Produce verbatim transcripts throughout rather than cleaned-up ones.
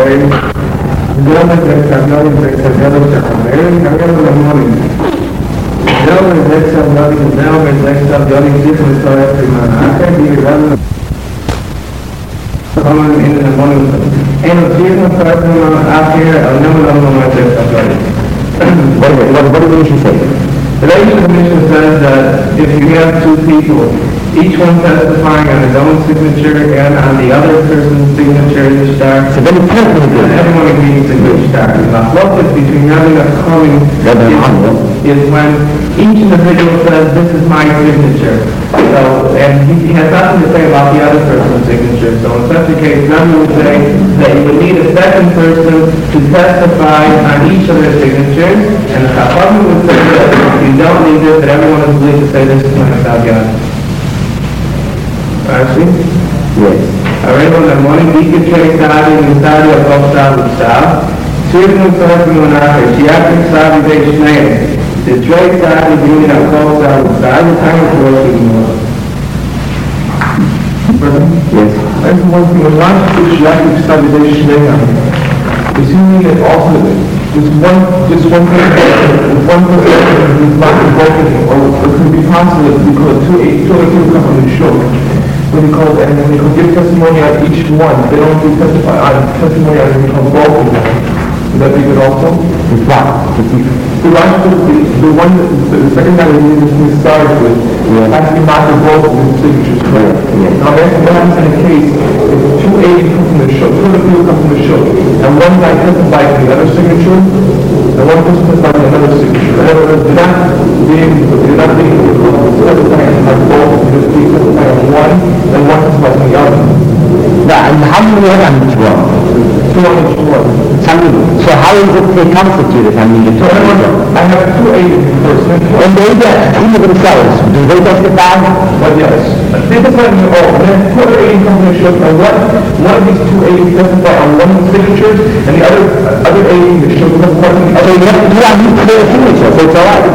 Israel, Dios es extraordinario y extraordinario y extraordinario. Dios es extraordinario y Dios es extraordinario y Dios es extraordinario. Common in the morning. And the season starts after a number of moments of What, what, what did she say? The Labour Commission says that if you have two people, each one testifying on his own signature and on the other person's signature in the star, So then it's not going to and everyone agrees to good star. The locus between having a coming is, is when each individual says, this is my signature. So, and he has nothing to say about the other person's signature. So in such a case, then we would say that you would need a second person to testify on each of their signatures, and the Chachamim would say that you don't need this, that everyone is believed to say this is my Savyat. Rashi? Yes. Arrivo nel monte di che c'è stato in stadio a Costa Lusta, Sirno Sarfino Nare, Chiapi Savi dei Schnee, the Trey Stati di a Costa Lusta, the time of working more. Yes. I just want to launch the Chiapi Savi dei Schnee. We see it also, just one, just one thing, one person is not broken, or it could be possible because two, two other people come on the show. When you call, and when you give testimony on each one, they don't do testify on testimony on what we call both of them. Would that be good also? It's what? The last the, the one, the, the second guy that we just started with, yeah. has to match both of his signatures, correct? Yeah. Now that's what happens in a case, if two agents come from the show, two other people come from the show, and one guy testifies to the other signature, and one person testifies to another signature. In other words, they're not being, they're not being testifying on both, they're being testifying on one, and one testifies on the other. Yeah, and how many are on each one? Two on each one. So how is it constituted? I mean, the two I have two agents in person. When they get into themselves, do they testify? But yes. They testify on their own. Then two other agents come from the show, and one, one of these two agents testify on one of the signatures, and the other other agent that shows testify on the other. So you have to do that with their signature, so it's alright.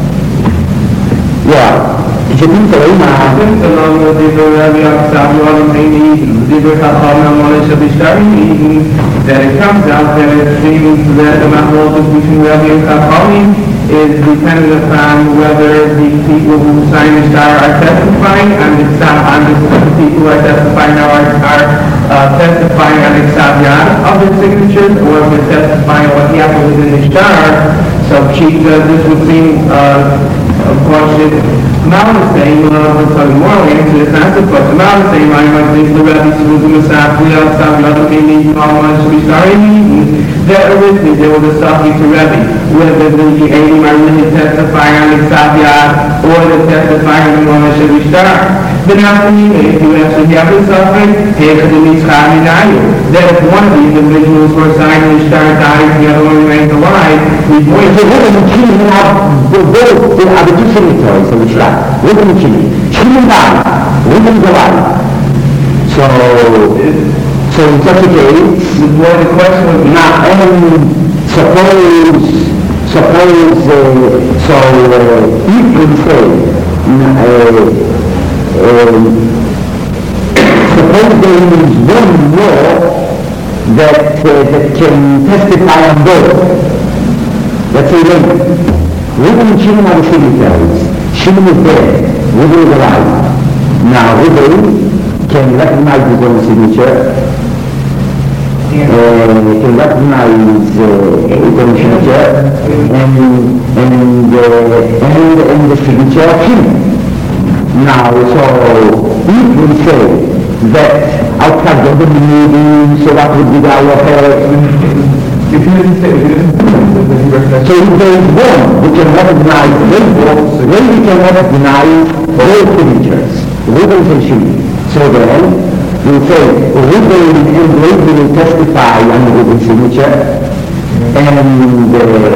Yeah. C'è tutto lì, ma... Questo non lo devo avere stato in devo fare una moneta di starting that it comes out that it seems that the amount of between Rabbi and Chachamim is dependent upon whether the people who sign the star are testifying and the on the people who are testifying now are, are uh, testifying on the Savyat of the signatures, or if they're testifying on what happened within the star. So she, uh, this would seem uh, of course it Mount the same, uh, we're talking more answer this answer, but the Mount the same, I might think the Rabbi Suzu Masaf, we all stop the other thing, you know, to be starting. That originally there was a Safi to Rabbi, whether the Eidim are really testifying on the Savyat or the testifying on the one that should be started. Then after you, if you actually have the suffering, that if one of the individuals who are signing the star dies, the other one remains alive, we point to what is killing out the both the other two signatories of the star. What is killing? Killing down, women go out. So, so in such a case, well, the question would be, now, and suppose, suppose, uh, so uh, if we say, uh, Um, suppose there is one law that, uh, that can testify on both. Let's say that Reuben and Shimon are the signatories. Shimon is dead. Reuben is alive. Now Reuben can recognize his own signature. Uh, can recognize uh, his own signature and, and, uh, and, and the signature of Shimon. Now, so if we say that outside of the meeting, so that would be our parents. If you didn't say, if you didn't so if there is one who can recognize them both, then we can recognize both signatures, Reuben and Shimon. So then, we say Reuben and Reuben will testify on the Reuben signature, and uh, and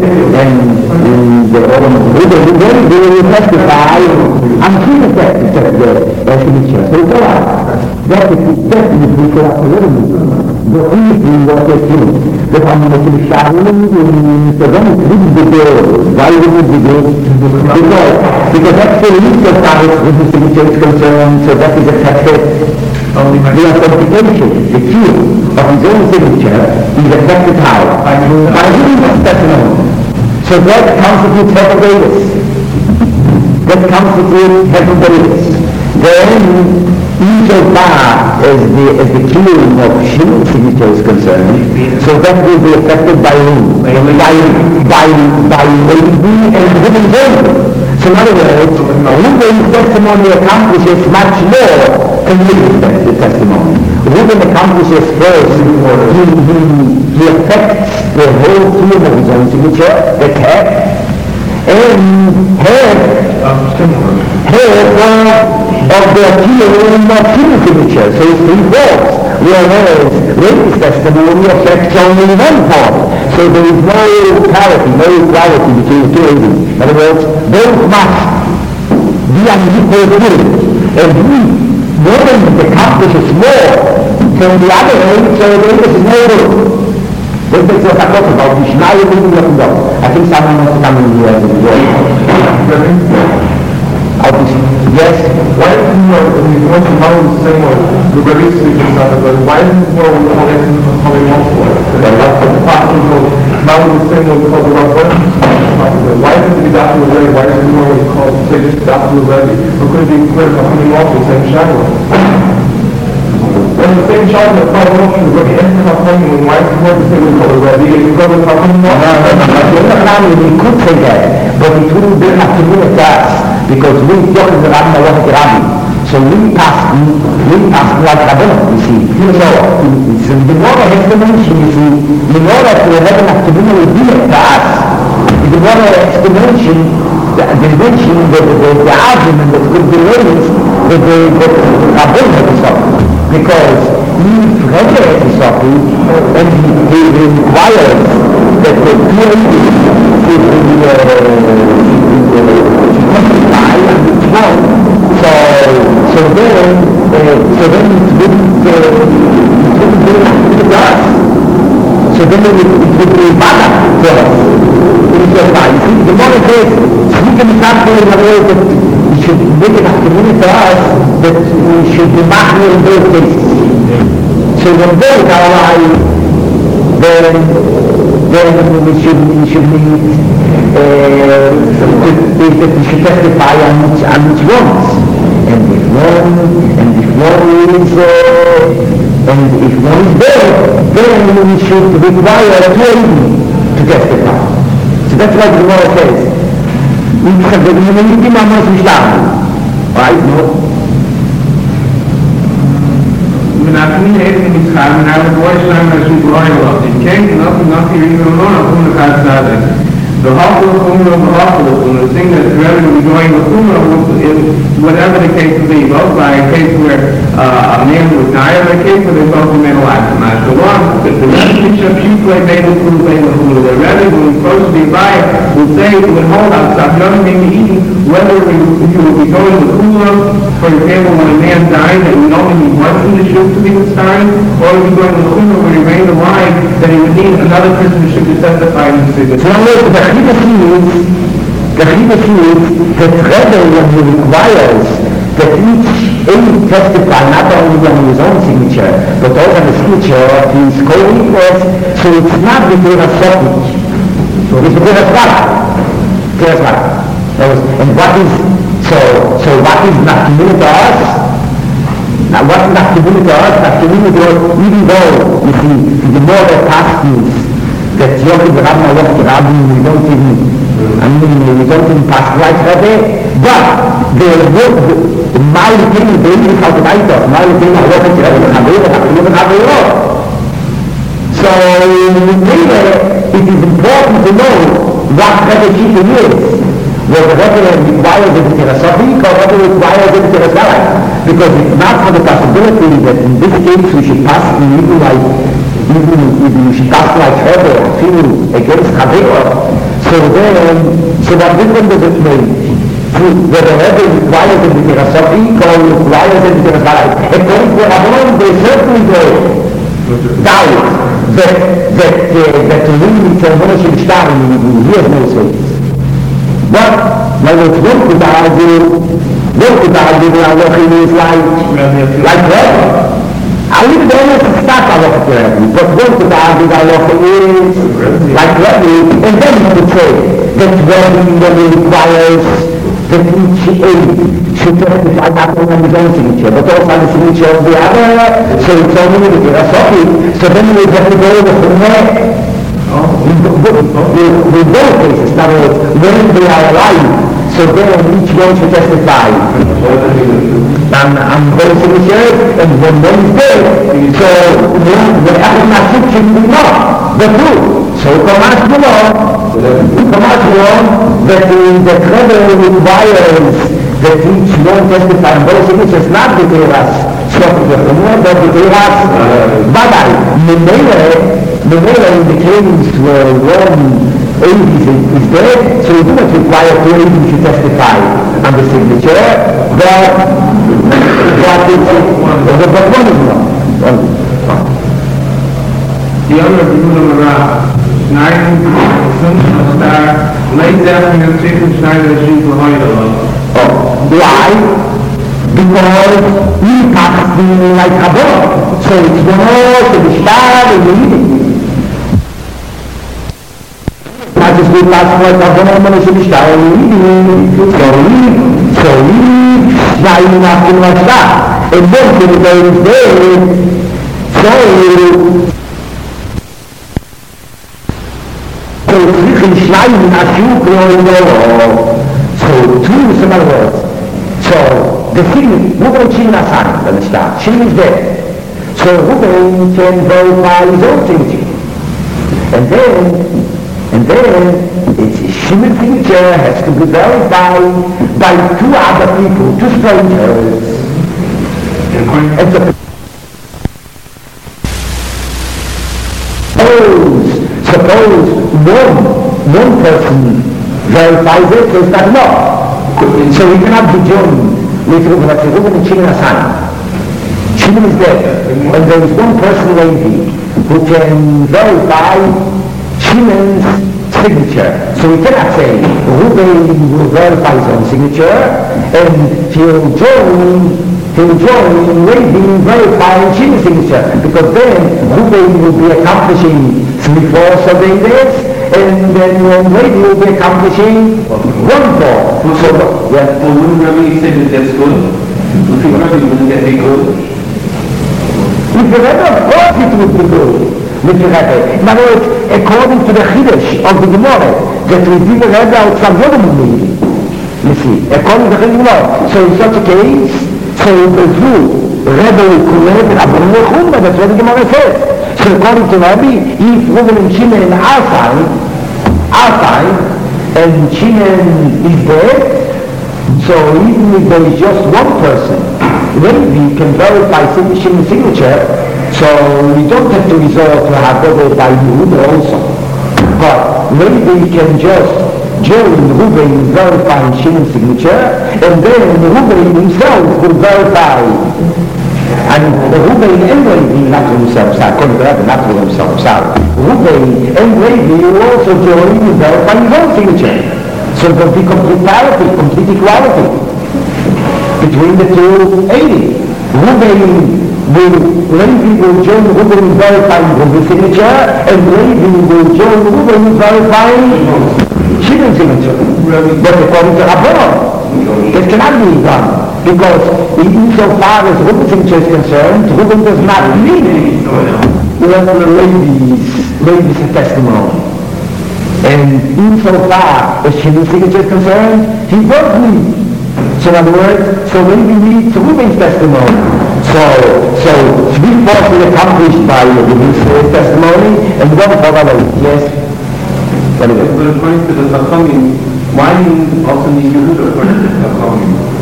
the Reuben then will testify until the signature. So go out. That is American is before a little the only thing what they do, the combination of Sharon in the one is the door. Why would it be good? Because, because that's the least of tariffs with the signature is concerned, so that is accepted. The authentication, the key of his own signature is accepted how? By giving us testimony. So that constitutes Herodotus. That constitutes Herodotus. Then, insofar as the, as the killing of human signature is concerned, so that will be affected by whom? By, by, by lady and women's only. So in other words, women's testimony accomplishes much more than men's testimony. Women accomplishes first, he, he, he affects the whole field of his own signature, the text, and have, have, of the appeal of human signature, so it's three parts, whereas witness testimony affects only one part. So there is no parity, no equality between the two entities. In other words, both must be on equal footing. And we, one accomplishes more than the other end, so there is no room. This is what I talk about, the Schneider moving up and down. I think someone wants to come in here as well. Yes? Why is it more, when you want to know the same way, the release of the Sabbath, why is it more connected to coming off for it? The part of now the same way called the rough one? Why is it the doctor already? Why is it more called, say, just doctor already? Or could it be clear for coming off the same shadow? When the same shadow that comes off, you're going to enter the coming, and why is it more the same way called already? If you go to the coming off? No, no, no, no, we could say that, but it wouldn't be enough to do it us. Because we talk in the Rabbi Malach Rabbi. So we pass, we pass like Rabbanah, you see. So, so the Gemara has to mention, you see, in order to have an afternoon will be to us, the Gemara has to mention, the, the mention, the, the, the, the argument that could be raised, that the, the Rabbanah had to suffer. Because if Rebbe had to suffer, and he, he requires that the two entities should be, uh, no. So, so then, uh, so then it wouldn't, uh, it wouldn't be to us. So then it, it would be bad for us. It is just fine. See, the more it says, we can start doing in a way that we should make it a community for us, that we should be back in those cases. So when those are alive, then, then we should, we should need, uh, is that we should testify on which, on which ones. And if one, and if one is, uh, and if one is there, then we should require two to testify. So that's what the law says. We have the community members we start. Right? No? ונעתמין עד ממצחר, מנהל הגבוה שלהם רשות גבוה אלוהים. כן, nothing, nothing, even though no, no, no, no, the hospital Kumra, the hospital, and the thing that's really going with Kumra, whatever the case will be, both by a case where uh, a man would die, or a case where they both were made alive. Now, the one, the relationship you play made with Kumra, made with Kumra, the really, when we're supposed to be by it, will say, would hold out, stop nothing being eaten, whether we, if you would be going to Kumra, for example, when a man died, that would only be once in the ship to be consigned, or if you go to Kumra, where he remained alive, that he would need another person to be testified in the signature. The Chiba is, the Chiba is that Rebbe, when he requires that each aid testify not only on his own signature, but also on the signature of his co-equals, so it's not between a separate, it's between a swap. And what is, so, so what is Nachtimuni to us? Now what is Nachtimuni to us? Nachtimuni to us, even though, you see, the more the past is, that Yogi the Rabbi Malach Rabbi, we don't even, I mean, we don't even pass right Rebbe, but the work, the my opinion, the English how to write off, my opinion, I work at Rebbe, the Chavir, the Chavir, the Chavir. So, really, it is important to know what Rebbe Chitim is, whether Rebbe requires it to Rasafik or whether it requires it to Rasafik. Because it's not for the possibility that in this case we should pass in even like even if you should pass like Rebbe or feel against Chavir, so then, so what difference does it make? where the Rebbe requires in the Tirasofi, or requires in the Tirasbalai. According to Rabbanon, they certainly go doubt that, that, uh, that the limit of Moshe B'Shtar, he has no space. But, my Lord, don't put the argue, don't put the argue that Allah is like, like Rebbe. I leave the only to start Allah to Rebbe, but don't put the argue that Allah is like Rebbe, and then you could say that Rebbe requires that each aid should testify not only on his own signature, but also on the signature of the other, so it's only with the Rasofi, so then we have to go with the neck. In both cases, now when they are alive, so then each one should testify. And I'm very signature, and when one is dead, so the Ahmad should be not the truth. So Tomas below, Tomas below, that the, the Rebbe requires that each one testify in both signatures, not the Teras, Shlomo Bechumah, but the Teras, Badai, Memele, Memele in the cases where one aid is, is dead, so you do not require two aids to testify on the signature, but, but it's, but one is not. The other Yehuda Marah, Schneider, Sun Star, late death in the chicken Schneider, she's the Hoyle. Why? Because he passed me like a book. So it's the most of the star and the eating. Not just we pass like a book, but it's the star and the eating. So we, so we, now you have to watch that. And then the day is there. So, so we can slide in a few growing so two is another word. So the thing, Ruben Shimon Hassan, understand? Shimon is there. So Ruben can verify his own signature. And then, and then, it's Shimon's signature has to be verified by two other people, two strangers. And so, suppose, suppose one, one person verifies it, so it's not enough. So we cannot be joined with Ruben, like Ruben and Shimon Hassan. Shimon is there, and there is one person maybe who can verify Shimon's signature. So we cannot say Ruben will verify his own signature, and he'll join, he'll join maybe verifying Shimon's signature, because then Ruben will be accomplishing three-fourths of the index, and then when maybe we'll be accomplishing one four. So, yeah, so wouldn't Rabbi say that that's good? If you Rabbi wouldn't that be good? If the Rebbe, of course it would be good. With the Rebbe. In other words, according to the Chiddush of the Gemara, that we did the Rebbe out from Yodom, you see, according to the Chiddush. So in such a case, so the Jew, Rebbe will collect Abraham Lechumba, that's what the Gemara says. So according to Rabbi, if Ruben and Shimon in our time, our time, and Shimon is dead, so even if there is just one person, maybe can verify Shimon's signature, so we don't have to resort to Haggadah by Yehuda also. But maybe we can just join Ruben in verifying Shimon's signature, and then Ruben himself will verify. And Ruben and Levi, not himself, according to that, not himself, sorry. Ruben and Levi will also join in verifying his own signature. So there will be complete parity, complete equality between the two eighty. Ruben will, Levi will join Ruben in verifying Ruben's signature, and Levi will join Ruben in verifying Shimon's signature. But according to Rabbanon, it cannot be done. Because insofar as Ruben's signature is concerned, Ruben does not need Levi's, Levi's testimony. And insofar as Shimon's signature is concerned, he does need. So in other words, so Levi needs Ruben's testimony. So, so three fourths is accomplished by Ruben's testimony, and one for other. Yes? But according to the Chachamim, why do you also need Yehuda according to the Chachamim?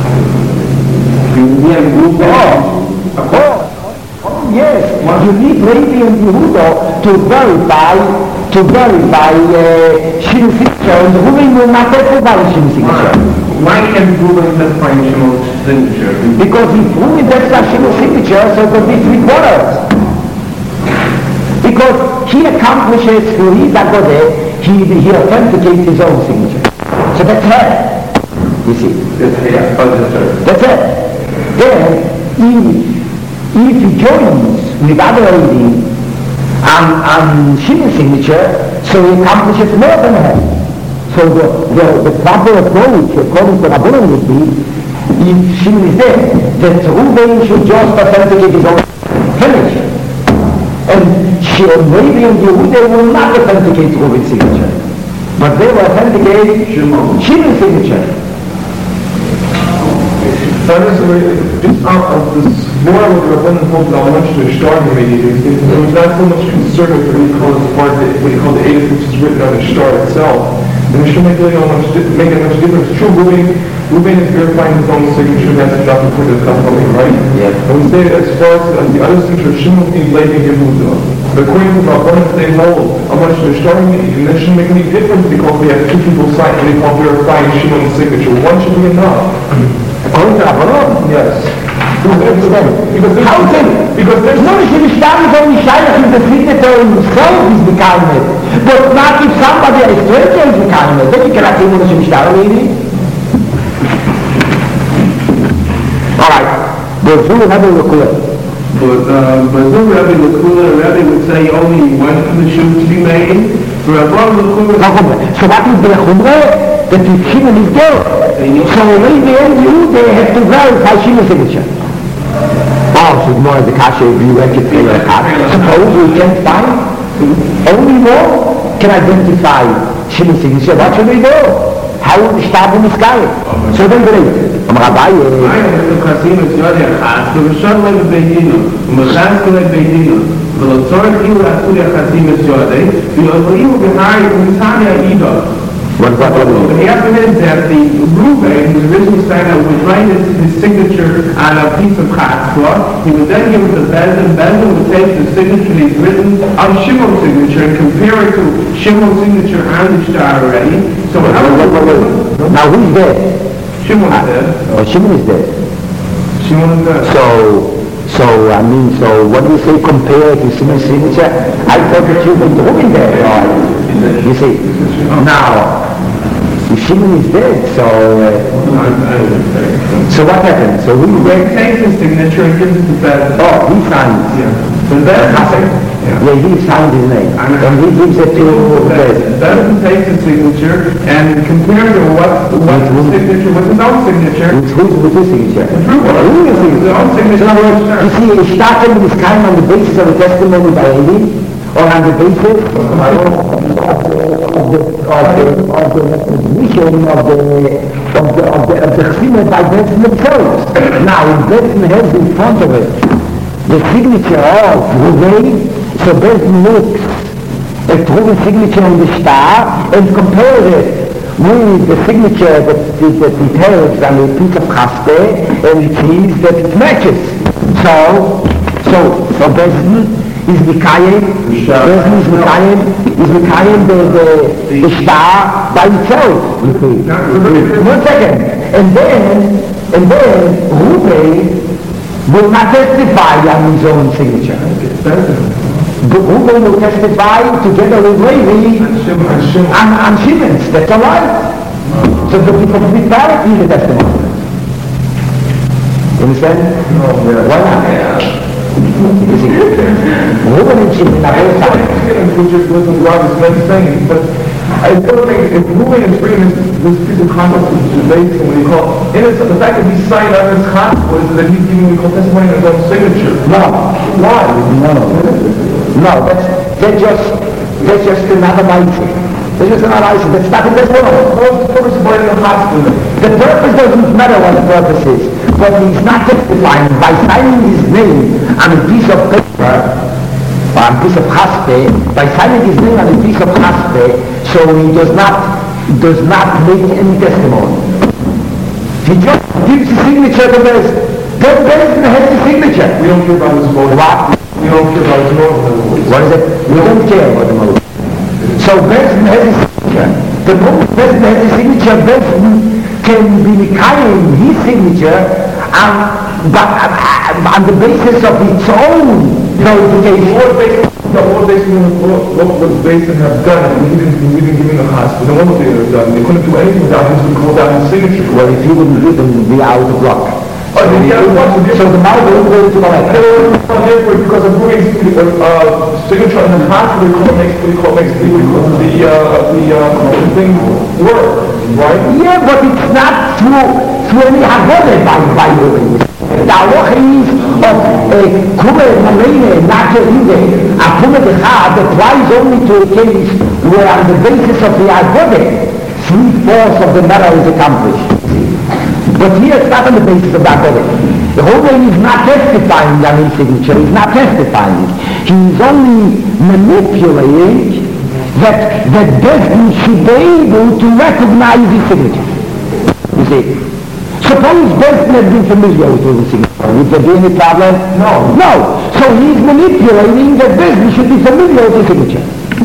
Oh, of course. Oh, yes. You need Levi and Yehuda to verify, to verify uh, Shimon's signature, and Ruben will not testify Shimon's signature. why can't Reuben testify in Shimon's signature? Because if Reuben testifies Shimon's signature, so it will be three quarters. Because he accomplishes through his agodah, he, he authenticates his own signature. So that's it. You see? That's, yeah, oh, that's right. That's it. Then, if, if he joins with other lady and, and Shimon's signature, so he accomplishes more than her. So the, the, the proper approach, according to Rabbanan, would be, if Shimon is there, that Reuben should just authenticate his own signature. And maybe and Yehuda will not authenticate Reuben's signature, but they will authenticate Shimon's signature. That is just out of this more of the Rabbanan holds how much to start immediately. It was not so much concerned with what he calls the part that what he called the Eidos, which is written on the star itself. And it should make really not much make a much difference. True, Reuben, Reuben is verifying his own signature. That's not important. That's not something, right? Yeah. And we say as far as uh, the other signature, Shimon is blaming Yehuda. But according to Rabbanan, they hold how much they're starting immediately. And that shouldn't make any difference because they have two people sign and they call verifying Shimon's signature. One should be enough. According to Rabbanan? Yes. Because how can? Because there's no, she is starting only Shaila if the signature himself is becoming it. But not if somebody, a stranger is becoming it. Then you cannot say that she is starting Alright. The Zul Rabbi Lekula. But, uh, but no Rabbi Lekula, Rabbi would say only one for the shoe to be made. For Rabbi Lekula... So what is the Chumrah? That if Shimon is there. So maybe only they have to verify Shimon's signature. Oh, so more the kasha if you reckon for your heart. Suppose we can find only more can identify Shimon's signature. What should we do? How would we start in the sky? So then great. I'm Rabbi. I am the Chasim is Yodi Achas, the Rishon Lev Beidino, Mechaz Lev Beidino, the Lotzor Kiu Asuri Chasim is Yodi, the Ozoiu Behari Umisani Aidah. What is that? What happened is that the Reuben, who originally started out, would write his, his signature on a piece of chatzah. He would then give it to Bezdin. Bezdin would take the signature he's written on Shimon's signature and compare it to Shimon's signature on the star already. So how wait, wait, wait, wait. Now who's there? Shimon is dead. Oh, Shimon is there. Shimon is dead. So, so I mean, so what do you say compare to Shimon's signature? I thought that you were Reuben there. Or, you see, now, if Shimon is dead, so uh, so what happened? So who He takes his signature and gives it to Bezdin. Oh, he signs. Yeah. So Bezdin, yeah. yeah, he signed his name, and he gives it to Bezdin. Bezdin takes his signature and compares it what what's the signature with his own signature. With who's with his signature? Reuben. Reuben's signature. His own signature. So in other words, you see, he started with his kind on the basis of the testimony by Eli, or on the basis of the of the of the of the recognition of the of the of the of the Chassimah by Bezdin themselves. Now, if Bezdin has in front of it the signature of Reuben, so Bezdin looks at Reuben's signature on the star and compares it with the signature that that it has on a piece of chaspe, and it sees that it matches. So, so so Bezdin is Mikayim, Bezdin is Mikayim, is Mikayim the, the, the star by itself. One second. And then, and then Reuben will not testify on his own signature. But Reuben will testify together with Levi and, and Shimon's. That's all right. So the complete parity is the testimony. You understand? Why not? You see, Reuben and Shimon are both sides. Which is what Rob is saying, but I still think if Reuben is bringing this, this piece of conduct to the base, what you call, and it's the fact that he signed on his conduct is that he's giving what we call testimony on his own signature. No. Why? No. No, that's, that's just, that's just another mindset. That's just another mindset. That's not in this world. What's the purpose of writing a hospital? The purpose doesn't matter what the purpose is, but he's not testifying by signing his name on a piece of paper, or on a piece of haspe, by signing his name on a piece of haspe, so he does not, does not make any testimony. He just gives his signature to Bezdin. Then Bezdin has his signature. We don't care about his motive. What? We don't care about his motive. What is it? We don't care about the motive. So Bezdin has his signature. The moment Bezdin has his signature, Bezdin can be Mikayim, his signature, and, but, uh, on the basis of its own verification. What based, the what based what, what would Basin have done if we didn't, we didn't give him the hospital? Then what would they have done? They couldn't do anything without his, without his signature. Well, if he wouldn't do them, we'd be out of luck. Oh, so, the, the, so the Malva will go to the left. Therefore, because of Ruben's uh, signature on the hospital, what makes what call makes the uh, the uh, thing work, right? Yeah, but it's not through through any haggadah by by Ruben. The halacha is of a kumer malene, not a hide. A kumer dechad applies only to a case where, on the basis of the haggadah, three-fourths of the matter is accomplished. But here it's not on the basis of that haggadah. The whole thing is not testifying on his signature. He's not testifying. He's only manipulating that that Besdin should be able to recognize his signature. You see? Suppose Besdin had been familiar with his signature. Would there be any problem? No. No. So he's manipulating that Besdin should be familiar with his signature.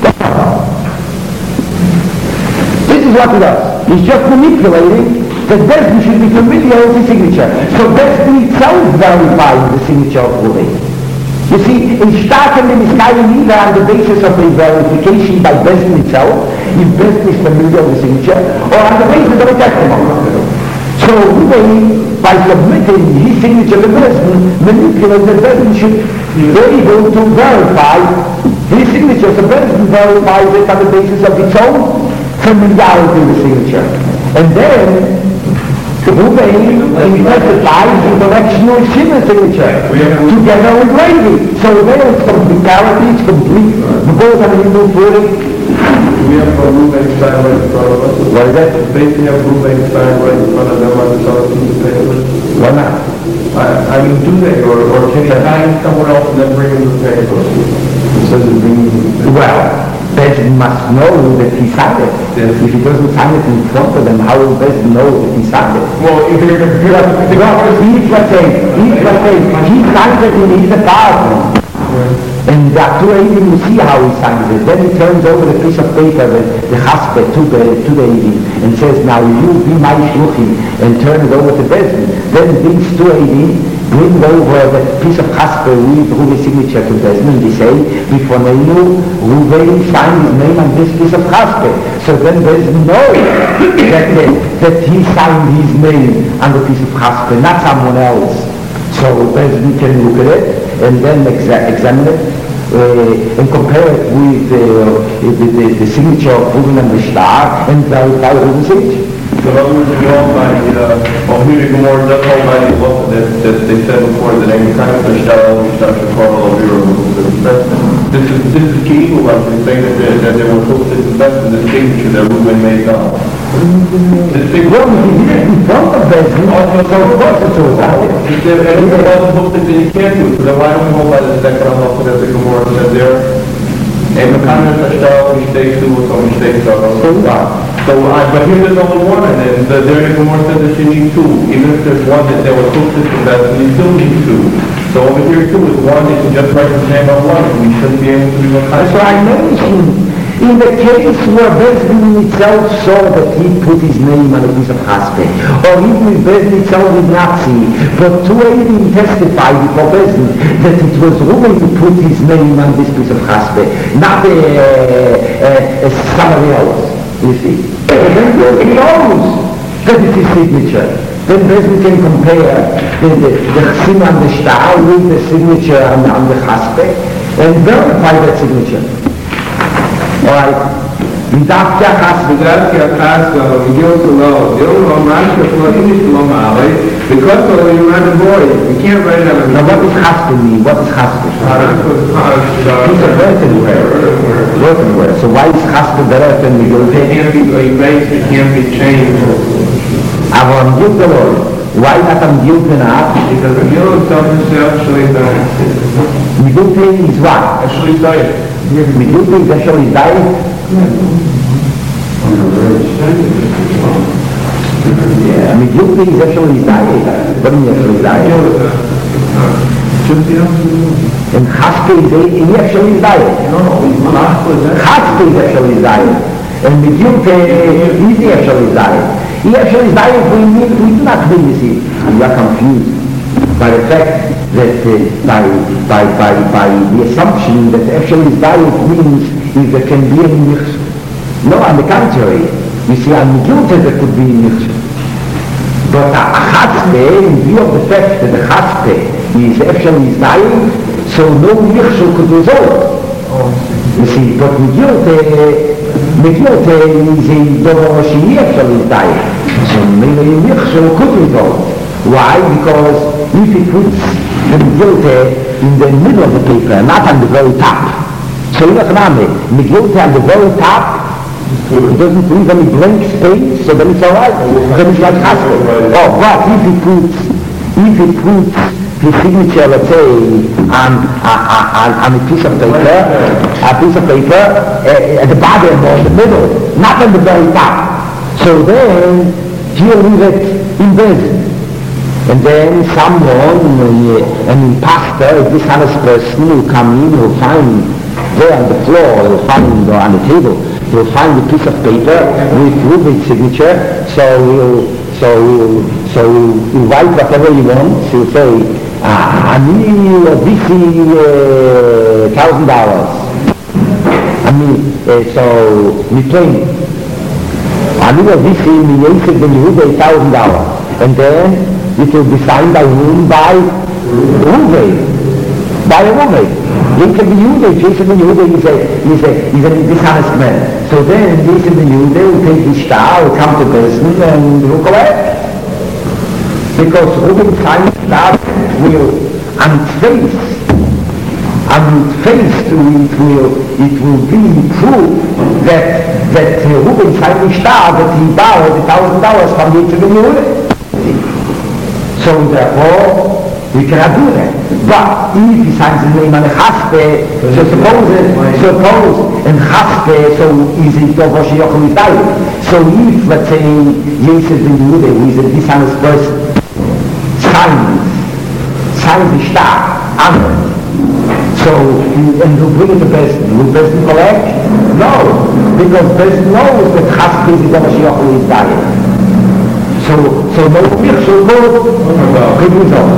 This is what he does. He's just manipulating that Besdin should be familiar with his signature. So Besdin itself verifies the signature of Ruben. You see, in Starken is either on the basis of a verification by Besdin itself, if Besdin is familiar with the signature, or on the basis of a testimony. So Ruben, by submitting his signature to Besdin, manipulates that Besdin should be able to verify his signature. So Besdin verifies it on the basis of its own familiarity with the signature. And then Ruben testifies in the direction of Shimon's signature together with Levi. So there it's complementarity, it's complete. We go on the Hindu footing. We have a Ruben sign right in front of us. What is that? Basically have Ruben sign right in front of them on the solid piece of paper. Why not? I, I mean, do they, or, or can he sign someone else and then bring him the paper? It says it's bringing Well, Besdin must know that he signed it. Yes. If he doesn't sign it in front of them, how will Besdin know that he signed it? Well, if they're going to figure out the Well, each let's say, each let's say, he signs it in his apartment. And the Tu'edim, you see how he signs it. Then he turns over the piece of paper, the, the chaspe, to the, to the Eidim, and says, now you be my shluchim, and turn it over to Besdin. Then these Tu'edim bring over the piece of chaspe with Ruben's signature to Besdin, and they say, before Neinu, Ruben signed his name on this piece of chaspe. So then Besdin knows that, that, that he signed his name on the piece of chaspe, not someone else. So Besdin can look at it, and then exa- examine it, uh, and compare it with uh, the, the, the signature of Ruben and the star, and verify Ruben's signature. So in other words, we all by the, uh, or Huda Gomorrah does all by the law that, that they said before that any kind of Shtar, Shtar, Shakar, this is, this is key, like they say that there, that there was hoped to invest in the signature that Ruben made up. The signature. Well, he did it in front of Besdin, so of course it was out. If there anything else hooked that you can't do, so then why don't we hold by the second law that the Gomorrah said there? And the kind of Shtar, mistakes do, so mistakes are. So what? So, uh, but here there's only one, and then the, there the Gemara says that you need two. Even if there's one that there was two systems that you still need two. So over here too is one that you just write the name of one, and we shouldn't be able to do a kind So I mentioned, in the case where Besdin itself saw that he put his name on a piece of chaspe, or even if Besdin itself did not see, but Tu'edim testified before Besdin that it was Ruben who put his name on this piece of chaspe, not uh, uh, uh, somebody else. You see? And then he knows that it's his signature. Then Besdin can compare the, the, the sign on the star with the signature on, on the chaspe and verify that signature. Alright? מדווקא החספה. בגלל כי החספה הגיעו כולו, דיור לא משהו כמו איניש לא מערי, because of the human voice, we can't write it on Now what does chaspa mean? What is chaspa? Piece of earthenware. Earthenware. So why is chaspa better than the It can't be erased, it can't be changed. אבל המגיל גלוי. Why not המגיל פנאף? Because the Gil doesn't actually die. מגיל פנאף is what? Actually died. מגיל פנאף is actually died? מגיל פנאף is actually died. What do you mean actually died? And chaspa is he actually died. Chaspa is actually died. And מגיל פנאף is he actually died. He actually is dying for him, we do not mean this. And we are confused by the fact that, uh, by, by, by, by the assumption that actually is dying means if there can be any nichshel. No, on the contrary, we see on the guilt there could be nichshel. But a chaspe, in view of the fact that the chaspe is actually is dying, so no nichshel could result. You see, but Megillah, Megillah is a dover she actually is dying. So maybe nichshel could result. Why? Because if it puts the Megillah in the middle of the paper, not on the very top. So you know what I mean? Megillah on the very top, it doesn't leave any blank space, so then it's alright. Then it's like chaspe. Oh, but if it puts, if it puts the signature, let's say, on, on, on a piece of paper, a piece of paper uh, at the bottom or in the middle, not on the very top. So then, he'll leave it in Bezin. And then someone, uh, an imposter, a dishonest person, will come in, will find there on the floor, will find or on the table, will find a piece of paper with Ruben's signature, so he'll, so he'll, so he'll, he'll write whatever he wants, he'll say, I need this uh, thousand dollars. I mean, uh, so we claim. I need this in the Yosef ben Yehuda thousand dollars, and then it will be signed by whom? By Ruven, by a woman. Yosef ben Yehuda, Yosef ben Yehuda is a is a is a dishonest man. So then Yosef ben Yehuda will take his star, will come to Bessin, and will collect. Because Ruben signs that will, on its face, on its face it will, it will be proof that, that uh, Ruben signed the star, that he borrowed a thousand dollars from the Yosef ben Yehuda. So therefore, we cannot do that. But if he signs the name on a chaspe, so suppose, suppose, in chaspe, so is it over Sheyochel is dying. So if, let's say, Yosef ben Yehuda, who is a dishonest person, signs, signs the star, honor. So, and he'll bring it to Bessin. Will Bessin collect? No, because Bessin knows that chaspe is over Sheyochel is dying. So, so no nichshel could result.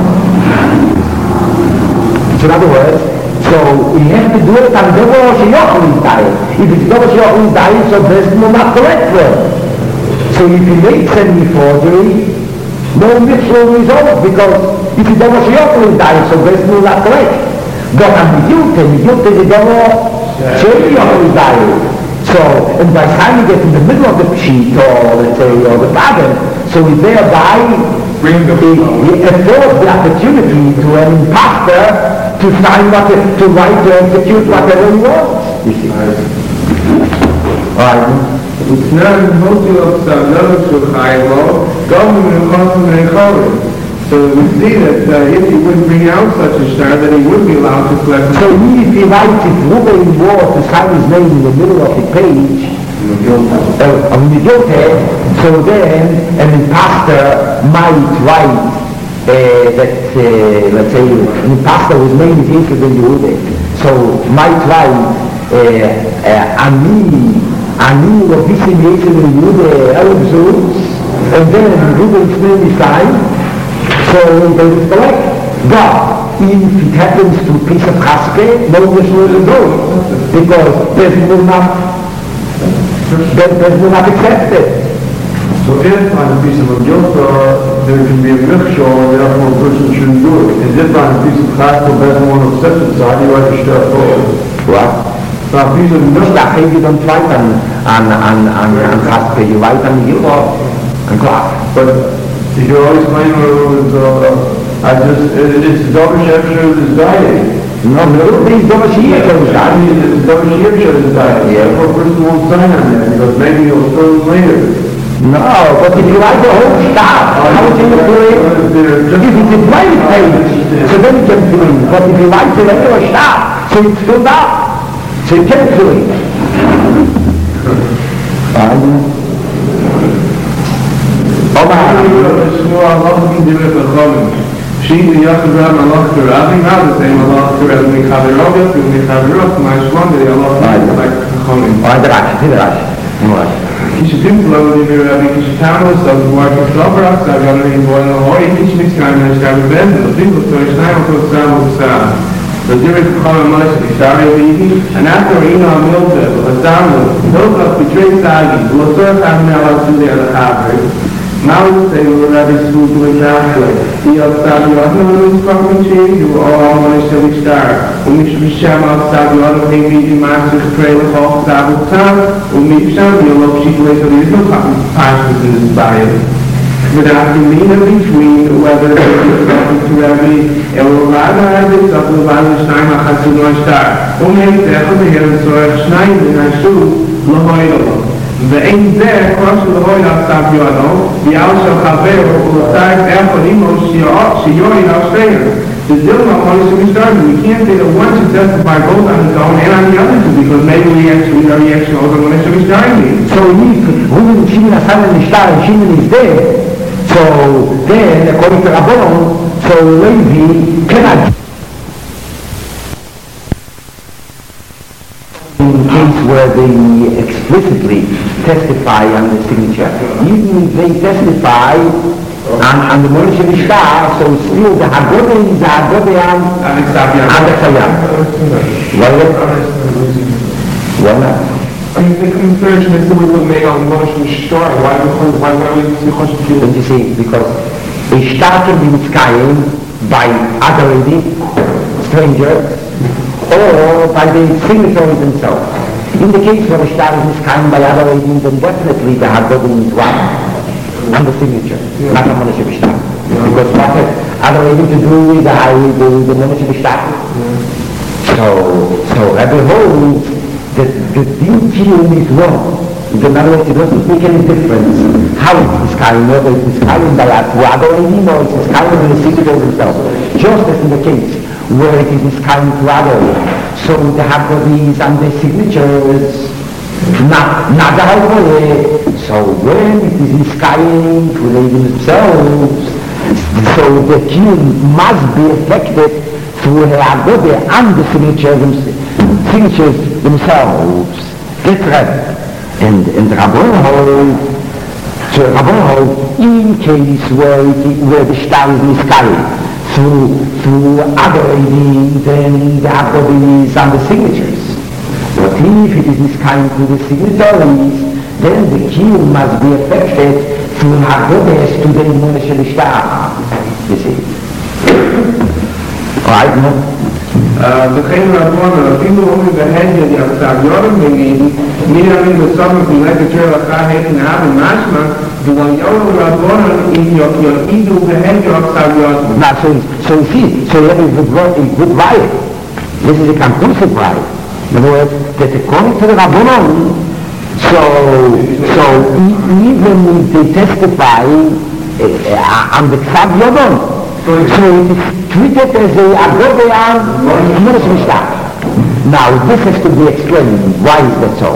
So in other words, so we have to do it on the Dover Sheyochel is dying. If it's Dover Sheyochel is dying, so Bessin will not collect well. So if he makes any forgery, no nichshel result, because if the Dover Sheyochel is dying, so Bessin will not collect. But on the Yute, the Yute the Dover Sheyochel is dying. So, and by the time you get in the middle of the sheet, or let's say, or the bottom, so we thereby bring the affords the opportunity to an imposter to sign what, to write, to execute whatever he wants. You see? Alright. It's not mostly of some level to high law, government and custom and code. So we see that uh, if he wouldn't bring out such a star, that he would be allowed to collect. So if he writes it Ruben word to sign his name in the middle of the page, uh, of the Megillah, so then an imposter might write uh, that, uh, let's say, an imposter whose name is Yosef ben Yehuda, so might write, Ani, Ani, what this is Yosef ben Yehuda, Elb Zeus, and then Ruben's name is signed, so they will collect. But if it happens to a piece of chaspe, no one will do it, because Bessin will not, Bessin will not accept it. So if on a piece of Megillah there can be a nichshel, and therefore a person shouldn't do it. And if on a piece of chaspe doesn't want to accept it, so how do you write a shtar forward? What? So a piece of nichshel, you don't write on on on on, on chaspe, you write on Megillah, on clock. but if you're always claiming it was, uh, I just, it, it's double shefshur is dying. No, no, these double shear I mean, it's double shefshur is dying. Yeah. Therefore a person won't sign on that, because maybe he'll still later. No, but if you write the whole stop, how would you do it? If it's a blank page, so then you can do it. But if you write the regular stop, so it's filled up, so you can't do it. Um, Sheet the Yachazam Allah to Rabbi, not the same Allah to Rabbi Chavirov, to Chavirov, my Shwan, the Allah to Rabbi Chavirov. Alright, the Rashi, the Rashi. כשדים שלו דיבר רבי כשתאמו סוף כבר כסלובר עכשיו גם לנבואה נהוי כשמצקיים נשתר בבן ולפים אותו ישניים אותו סם ובסם the Jewish Chacham Moshe Bishari Levi, and after Ina Milta, Lazamu, Milta betrayed Sagi, Lasur Chamel Asudei Al-Chabri, Malu say Rabbi Sulu Exactly, the Al-Sabi Ahnu Nispakum Chi, you all Moshe Bishar, Umish Bisham Al-Sabi Ahnu Hebi, Master Trail of Sabu Tam, Umisham, the Love Sheet Way, so there is no passions in this bias. Without the meaning between whether it is something to Rabbi Elorada Rabbi something about the Shnaim HaChasun HaShtar Umei Zechel Behem Sorech Shnaim in Hashu L'hoidolo Ve'ein Zeh Krosh L'hoid Al-Sav Yono Yal Shal Chaver L'Tzayv Echol Imo Shiyori Al-Shreyer the Dilma Moshe Bishar, we can't say that one should testify both on his own and on the other two because maybe we actually are reaction over Moshe Bishar means. So if Reuben Shimon Hassan and Nishtar and Shimon is there, so then, according to Rabbanon, so Levi cannot. In case where they explicitly testify on the signature, even if they testify on, on the Moshe Bishar, so still the Haggadah is the Haggadah and the Chayam. Why not? I mean, the conversion is the way we made on Moshe Bishar. Why why why would we have to Don't you see? Because a started in Mitzrayim by other strangers or by the signatories themselves. In the case where a started in Mitzrayim by other then definitely the Haggadah is one on the signature, yeah. Not on Moshe Bishar. Yeah. Because what has other to do with the the, the Moshe Bishar? Yeah. So, so Rabbi holds that the Din is wrong. In other words, it doesn't make any difference how it is carrying, whether it is carrying by a Tuadorim or it is carrying by the signatures themselves. Just as in the case where it is carrying Tuadorim. So the Haggadah and the signatures, not, not the Haggadah. So when it is carrying to themselves, so the tune must be affected through the Haggadah and the signatures signatures themselves. That's right. And, and Rabbon hold, so Rabbon hold, in case where, it, where the star is miscarried through, through other readings and the Haggadah is on the signatures. But if it is miscarried through the signatories, then the key must be affected through Haggadah to the Moshe Star. You see? Alright, no? וכן רבון, אפילו אומרים בהנגד יחסר יורם בגידי, מי ימים בסוף מפילת יותר אחר התנאה במשמע, ולא יורם רבון אם יועידו בהנגד יחסר יורם. Now, so, so you see, so you have a good, a good right. This is a conclusive right. In other words, that according to the Rabbanon, so, so even if they testify uh, on the Ksav Yodon, so it is treated as a Haggadah and Moshe Bishar. Now, this has to be explained. Why is that so?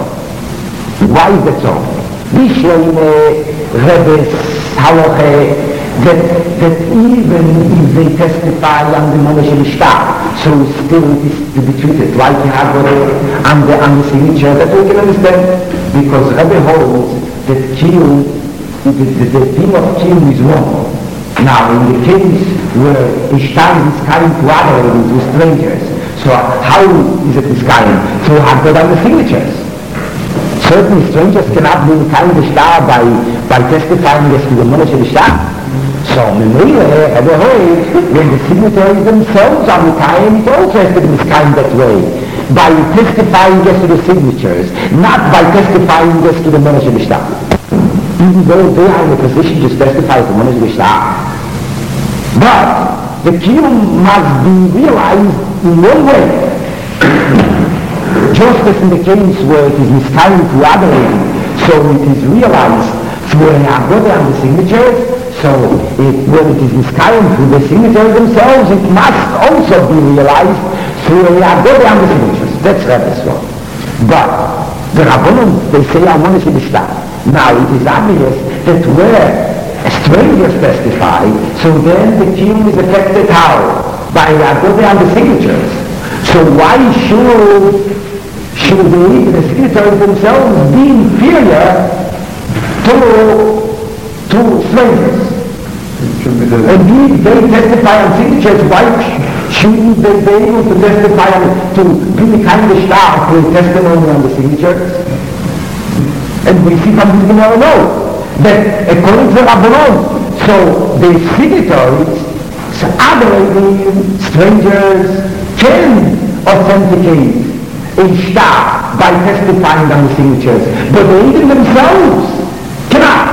Why is that so? Bishleim Rebbe's halacha that, that even if they testify on the Moshe Bishar, so still it is to be treated like a Haggadah and the, and the signature. That we can understand. Because Rebbe holds that Kiyum, the, the, the theme of Kiyum is wrong. Now, in the case where Ishtar is carrying to other to strangers, so how is it miscarrying? So Haggadah and the signatures. Certain strangers cannot be carrying the Ishtar by, by testifying as to the Moshe Ishtar. So, Memele, Rebbe holds, when the signatories themselves are carrying, it also has to be miscarrying that way. By testifying as to the signatures, not by testifying as to the Moshe Ishtar. Even though they are in a position to testify to Moshe Bishar. But the kiyum must be realized in one way. Just as in the case where it is miscarrying to other so it is realized through an Haggadah and the signatures, so it, when it is miscarrying through the signatures themselves, it must also be realized through a Haggadah and the signatures. That's Rebbe's law. But the Rabbanon, they say, I want to see the star. Now, it is obvious that where strangers testify, so then the king is affected how? By Haggadah and the signatures. So why should, should the, the signatories themselves be inferior to, to strangers. And if they testify on signatures, why shouldn't they be able to testify on, to give a kind of star for testimony on the signatures? And we see from this Gemara now that according to Rabbanon, so the signatories, so other strangers can authenticate a star by testifying on the signatures, but they even themselves cannot.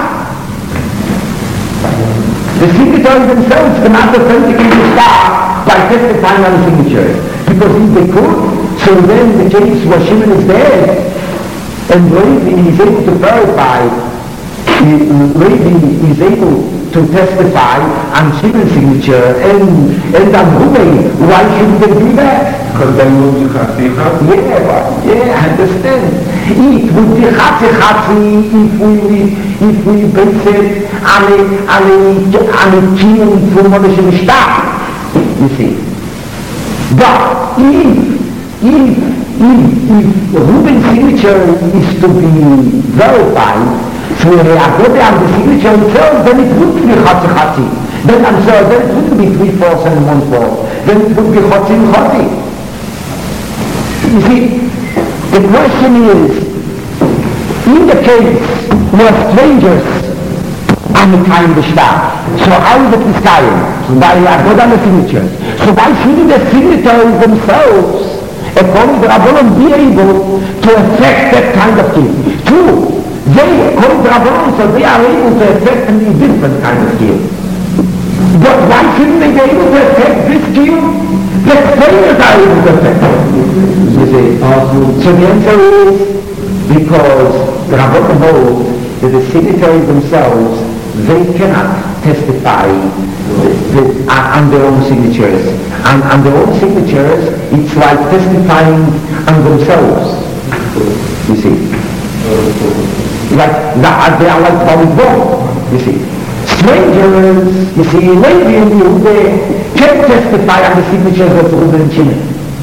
The signatories themselves cannot authenticate the star by testifying on the signatures. Because if they could, so then the case where Shimon is dead, and Levi is able to verify, Levi is able to testify on Shimon's signature, and, and on Ruben, why shouldn't they do that? Because then we'll do Chatzika? Yeah, but, yeah, I understand. It would be Chatzi if we, if we base it on a, on a, on a killing from Moshe Mishtar, you see. But if, if, if, if Ruben's signature is to be verified, through a Agoda and the signature itself, then it would be Chatzi Chatzi. Then, I'm sorry, then it wouldn't be three fourths and one fourth. Then it would be Chatzi Chatzi. You see, the question is, in the case where strangers are Mikayim the star, so how is it Mikayim? By Agoda and the signatures. So why shouldn't the signatories themselves, according to Rabbanon, be able to affect that kind of thing? Two, they, according to Rabbanon, so they are able to affect a different kind of deal. But why shouldn't they be able to affect this deal? The strangers are able to affect it. You see? So the answer is because the Rabbanon holds that the signatories themselves, they cannot testify the, uh, on their own signatures. And on their own signatures, it's like testifying on themselves. You see? Like, that, they are like volleyball, you see. Strangers, you see, Levi and Yehuda can testify on the signatures of Reuben and Shimon.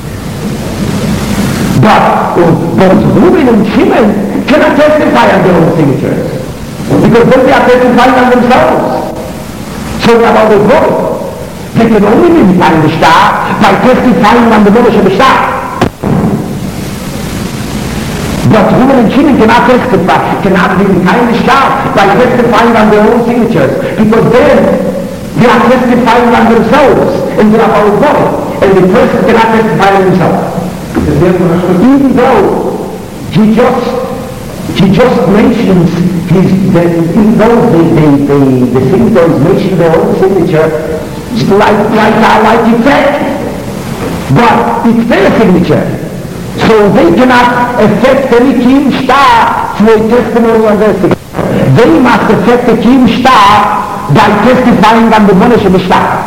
But, but Reuben and Shimon cannot testify on their own signatures. Because then they are testifying on themselves. So they are always wrong. They can only be behind the star by testifying on the Moshe of the star. But Reuben and Shimon cannot testify, cannot be behind the star by testifying on their own signatures, because then they are testifying on themselves, and they are all wrong, and the person cannot testify on himself. Even though he just, he just mentions his, the, even though the, the, the, the signatories mention their own signature, it's like, like, like effect, but it's their signature. So they cannot affect any Kiyum star through a testimony on their signature. They must affect the Kiyum star by testifying on the Moshe Mishtar.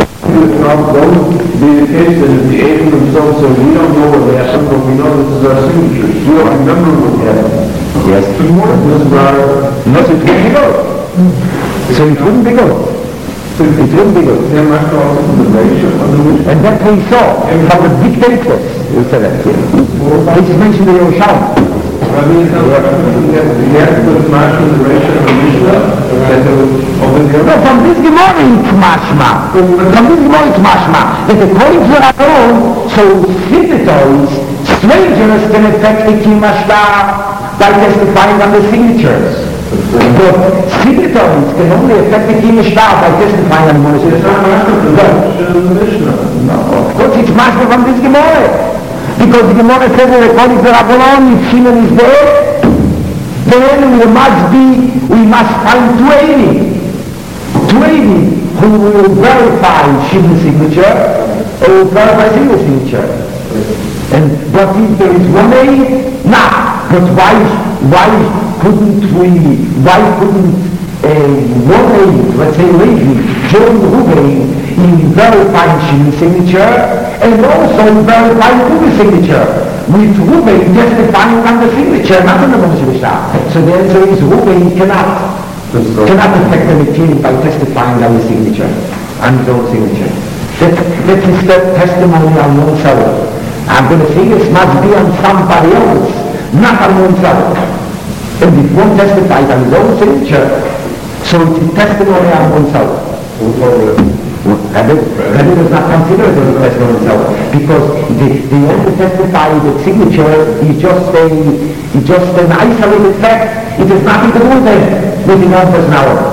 Don't be the case that if the agent themselves says, we don't know what they have, but we know this is our signature. We don't remember what we have. Yes. Good morning, Mister Brower. No, it wouldn't be good. So it wouldn't be good. It wouldn't be good. There must also be the ratio under which... And that we saw from the dictators. You said that here. This is mentioned in Yerushalmi. I mean, you have to put Mashma in the ratio of the Mishnah, that they would open the No, from this Gemara it's mashma. From this Gemara it's mashma. That according to Rabbanon, so signatories, strangers can affect the Kiyum Star by testifying on the signatures. But signatories can only affect the Kiyum Star by testifying on the Moshe. It's not Mashma from the Mishnah. No, of course it's mashma from this Gemara. Because the Gemara says that according to Rabbanon, if Shimon is dead, then we must be, we must find twenty, twenty who will verify Shimon's signature or will verify Shimon's signature. And but if there is one A, nah. But why, why couldn't we, why couldn't uh, one A, let's say Levi, join Reuben in verifying Shimon's signature and also verifying Reuben's signature, with Reuben testifying on the signature, not on the Moshe Mishtar. So the answer is Reuben cannot, cannot affect the Mitzvah by testifying on the signature, on his own signature. That, that's his testimony on oneself. I'm going to say this must be on somebody else, not on oneself. And if one testifies on his own signature, so it's a testimony on oneself. Rabbi, Rabbi does not consider it as a testimony on himself, because the, the only testifying with signature is just a, is just an isolated fact. It has nothing to do with it, with the own personality.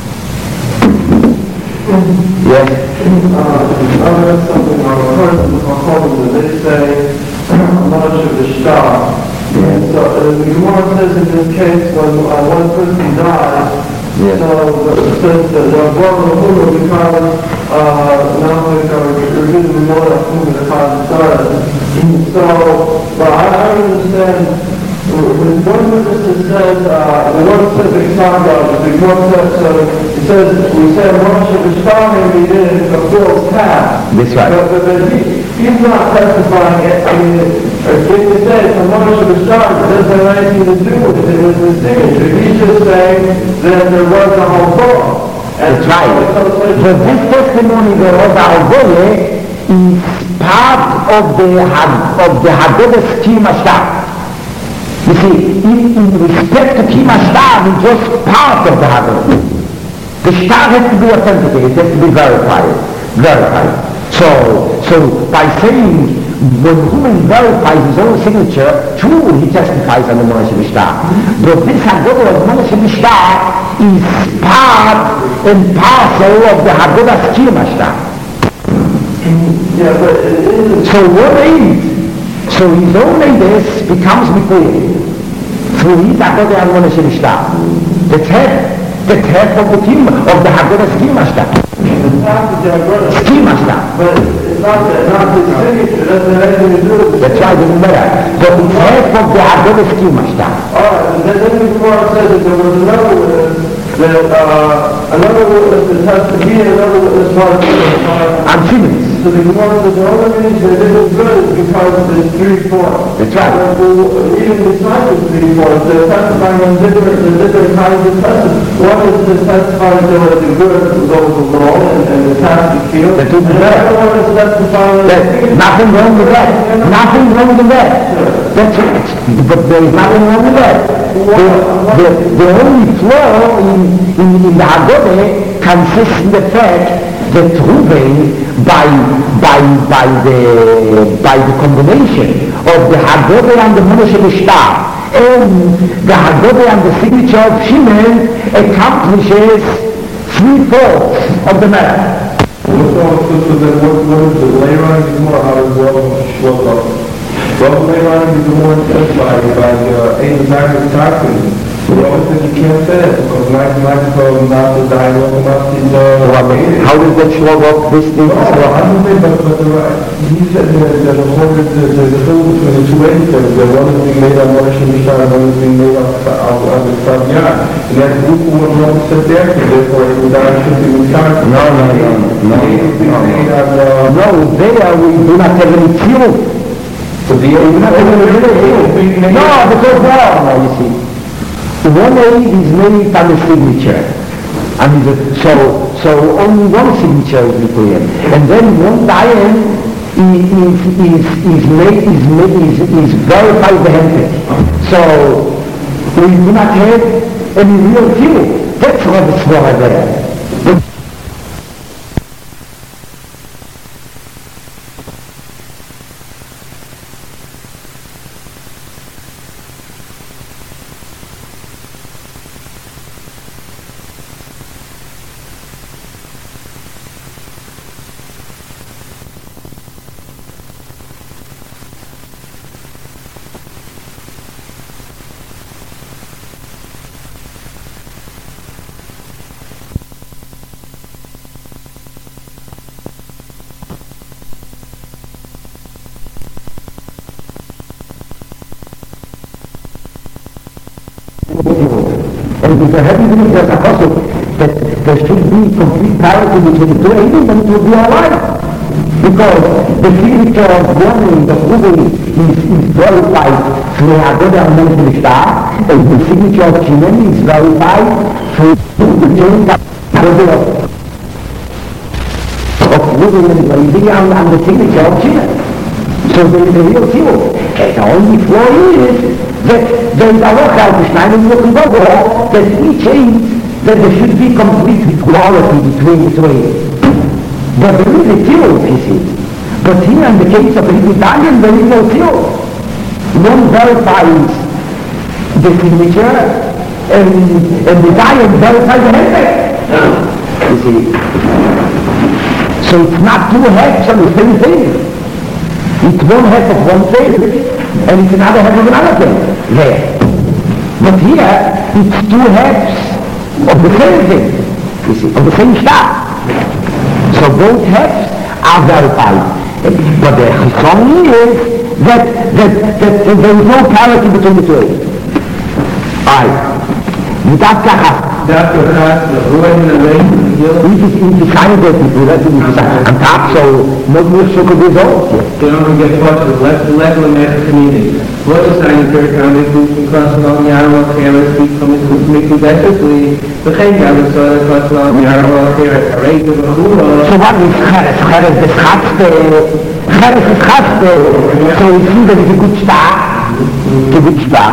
Yes? Uh, I read something on the first of the Chachamim that they say, Moshe V'Shtar. Yes. So uh, the Gemara says in this case, when uh, one person dies, Yes. so it says that the Rabban Hulu becomes now like a revision more of whom the cause started. So, but I, I don't understand. When one witness says, uh, the one says Alexander, the one says, uh, it says, we said Moshe V'Shtar and we did a full task. That's right. But, but, but he, he's not testifying, I mean, if you say from Moshe V'Shtar, it doesn't have anything to do with it, it was his signature. He's just saying that there was a whole book. That's right. But this testimony that was Al-Goye is part of the, of the Haggadah's Kiyum HaShtar. You see, in, in respect to Kiyum HaShtar, it's just part of the Haggadah. The Shtar has to be authenticated, it has to be verified. Verified. So, so by saying, when a human verifies his own signature, true, he testifies on the Moshe V'Shtar. But this Haggadah of Moshe V'Shtar is part and parcel of the Haggadah's Kiyum HaShtar. Yeah, but it is... So what is? So his own this becomes Mikuyev. Through his Haggadah on Moshe V'Shtar. That's half. That's half of the Kiyum, of the Haggadah's Kiyum HaShtar. It's half of the Haggadah. Kiyum HaShtar. But it's not the, not the signature, it doesn't have anything to do with it. That's right, it doesn't matter. But it's half of the Haggadah's Kiyum HaShtar. Alright, and then, then before I said that there was another witness, that uh, another witness that has to be another witness was uh, I'm Simmons. so the Gemara says the only reason that it was good is because there's three forms. That's right. Uh, even besides the three forms, they're testifying on different, the different kinds of testimony. One is to testify that there was a good, there was a law, and, and the task is killed. That And is the right. other one is testifying that There's nothing wrong with that. Nothing wrong with that. That's right. But there is nothing wrong with that. The, the, the only flaw in, in, in the Haggadah consists in the fact that Reuven, by, by, by, the, by the combination of the Haggadah and the Moshe V'Shtar and the Haggadah and the signature of Shimon accomplishes three-fourths of the matter. So, so, so then what, what is the later on in the Gemara, how does Rav Shlomo? Rav later on in the Gemara says by, by, uh, Ein Zayim Tarkin, Rav says you can't say that, because Nike Nike told him not to die, not to not to, uh, How does that show up this thing? No, I don't think, but, but the, he said that there's a whole, there's a hill between the two entities, that one is being made on Moshe V'Shtar and one is being made on, on, on the Tzadiyah. And that's Ruku and Rav said there, so therefore it was not should be with Tarkin. No, no, no, no, no. No, there we do not have any fuel. So the We do not have any fuel. No, because there, no, you see. One aid is made on the signature. And so, so only one signature is required. And then one diamond is, is, is made, is made, is, is verified the handpick. So, we do not have any real fuel. That's what it's for there. And if there hadn't been there's a possible that there should be complete parity between the two agents, then it would be alright. Because the signature of one the Reuven is, is verified through Haggadah and Moshe V'Shtar, and the signature of Shimon is verified through the chain Haggadah of Reuven and Levi and, and the signature of Shimon. So there is a real fuel. And the only flaw is That there is a lot of Stein and looking over that each age that there should be complete equality between the two. But there is a tilt, you see. But here in the case of the Italian, there is no tilt. One verifies the signature and, and the Italian verifies the handbag. You see. So it's not two halves of the same thing. It's one half of one thing, and it's another half of another thing. There. But here, it's two halves of the same thing. You see, of the same stuff. So both halves are verified. But the chesron is that, that, that, that there is no parity between the two. Alright. ודעת ככה. דעת ככה, הוא אין לבין, אם תשען את זה, תפעולה את זה, on top, so not more so could result. they don't get caught with less and less of the community. What is sign of third kind of food from Crossing on Yarrow, Kara, speak from his committee basically, the Kane Yarrow, so the Crossing on Yarrow, Kara, a rate of a hula. So what is Cheres? Cheres is Chatzpe, Cheres is Chatzpe, so you see that it's a good start, it's a good start.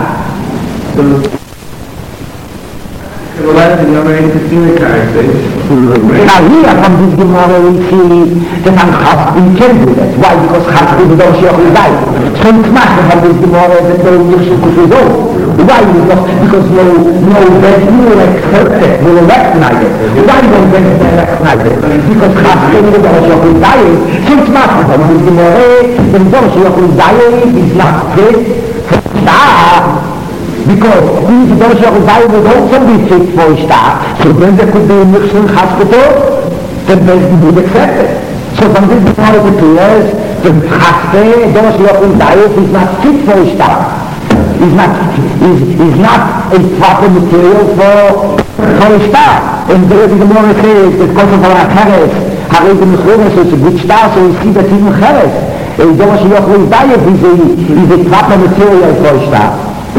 The last thing I'm ready to see the card, Now here from this Gemara we see that on Chaspi you can do that. Why? Because Chaspi is not sure who died. So it's not from this Gemara that no Yirshu could resolve. Why? Because no, no Beth will accept it, will recognize it. Why don't Beth recognize it? Because Chaspi is not sure who died. So it's not from this Gemara that no sure who died is not fit for Shah. Because if the Dosh Yochai would also be fit for a star, so then there could be a Mixing hospital, then they would accept it. So from this point of view, the Chaspe, Dosh Yochai is not fit for a star. Is not, is, is not a proper material for, for a star. And the Gemara says that because of our Cheres, Harei the Mechura, so it's a good star, so we see that even Cheres, a Dosh Yochai is a, is a proper material for a star.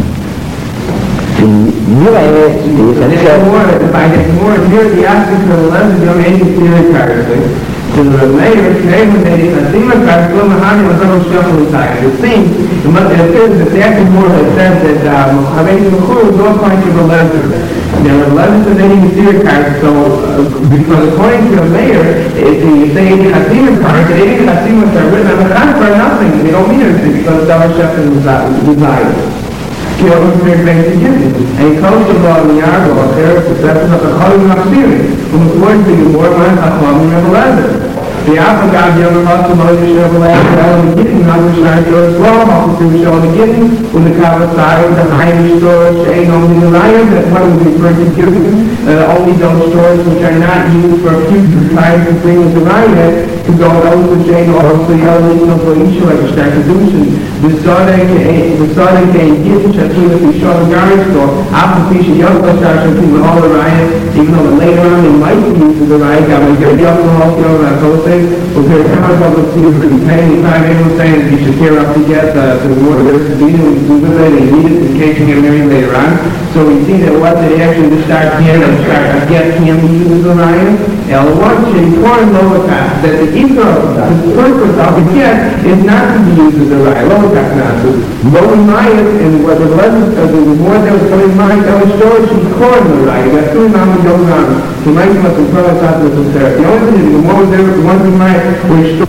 Mira es, and it's more, if I get more, here the aspect of the lens, you don't need to see the cards. So the mayor, today when they did a single card, so Mahani was on the shuffle inside. It seems, it must have said that the active more had said that Mohammed Mechur was not going to the lens. There were eleven that they didn't see the cards, so because according to the mayor, if you say it's a single card, they didn't have single card written on the card for nothing. They don't mean anything because the other shuffle was he was very big beginning. And he told the law in the Yargo, there is the seven of the Cholim Machsiri, who was going to be more than a Cholim Rebelazar. The Alpha God, the other Cholim Moses Rebelazar, all the beginning, how the Shai Torah is wrong, how the Jewish all the beginning, when the Kabbasai, the Heinish stores, ain't only the lion, that one will be persecuted, uh, only those stores which are not used for future times and things the lion, to go those which ain't also the other, you know, for each like a Shakadushin. The Sodek, the Sodek, and Gittin, Shatul, the Shah Garage store, after Fisha Yellow Shasha, people all the riot, even though later on they might be used as a riot, I mean, they're young, you know, that whole thing, but they're kind of public to be paying time, everyone's saying that you should care up to get uh, to the war, there's a deal, we do with it, they need it in case you get married later on. So we see that what they actually just start here, they start to get him used as a riot, and one should inform Lovakat that the ego, the purpose of the get is not to be used as a riot. Lovakat not to. Low riot, and what the eleventh, uh, the more that was coming in mind, that was George, he called the riot. That's two numbers going on. He might come up and tell us how to do it. The only thing is, the more there was one in mind, which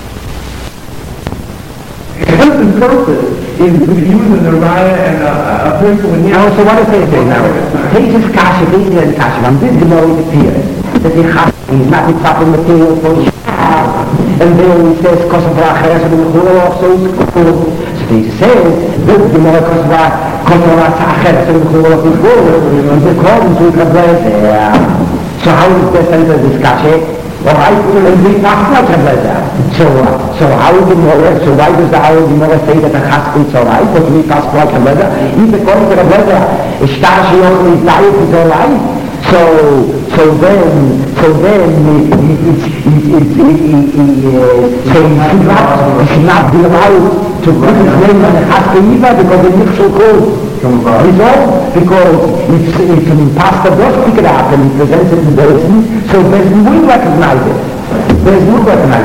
the purpose is to be used as a riot and a, a principle in the now, so what is it now? This is Kasha, this is Kasha. From this Gemara it appears that the Chaspi is not the proper material for Shah. And then he says, Kosovo Acheres and Mechura also is cool. So this says, this Gemara Kosovo Acheres and Mechura also is cool. And the Kosovo is Kabbalah. So how is this enter this Kasha? Well, I and we not not Kabbalah. So, so how is the Gemara? So why does the Our Gemara say that the Chaspi is alright? But we pass like Kabbalah. If according to Kabbalah, a star Shion is diet is alright. So, so then, so then, it, it, it, it, it, it, it, uh, so he should not, he should not be allowed to put his name on the Chaspi either because it's not so cool. Resolve, because if, if an imposter does pick it up and he presents it to Bezdin, so Bezdin will recognize it. Bezdin will recognize it.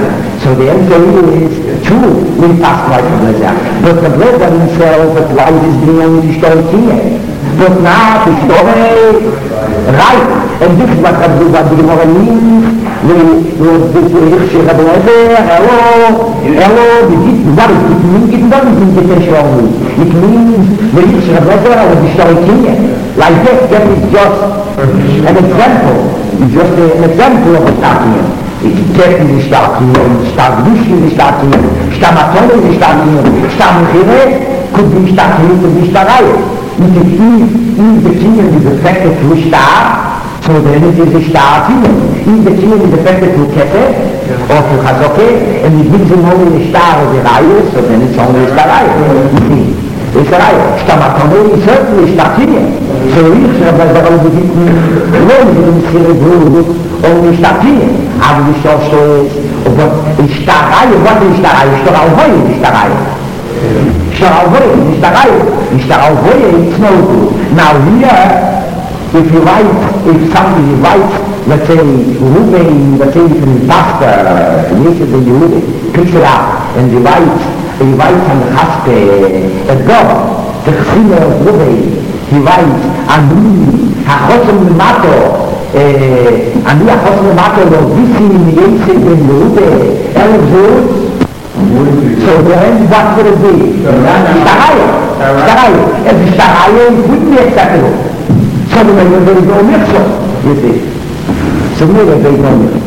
So the answer is true, we pass like a blazer. But the blazer himself, the light is being only destroyed here. But now the story, right, and this is what the Gemara means. We, we, this is the blazer, hello, hello, what is it mean? It doesn't mean intentionally. It means the Yitzhak blazer was destroyed here. Like that, that is just an example. It's just an example of what's happening. Ketten die starten, Stadtwischen die starten, Stammatone die starten, Stammchere, kommt die starten und die Starreihe. Und die in Beziehung diese Effekte zu Star, so denn sie sich starten, in Beziehung diese Effekte zu Kette, oder zu Chazoke, und die Gibsen haben die Star oder die Reihe, so denn es haben die Starreihe. Das ist Reihe. Stammatone ist wirklich starten. So ich, aber da wollen wir die Lohn, die Cerebro, und die Starten. Aber die Stoßstoß, aber die Starreihe, was ist die Starreihe? Starreihe, die Starreihe. Starreihe, die Starreihe. Die Starreihe is no good. Now here, if you write, if somebody writes, let's say, Ruben, let's say, from the pastor, yesterday you picks it up, and he writes, he writes on the haspe, a God, the Chsina of Ruben, he writes, Ani, HaChotzim Mato, אני אחוז למטה לא ביסים יצא בן יהודה אלף זהות so then what would it be? שטריה שטריה איזה שטריה would be acceptable so then there is no mixture you see so then there is no mixture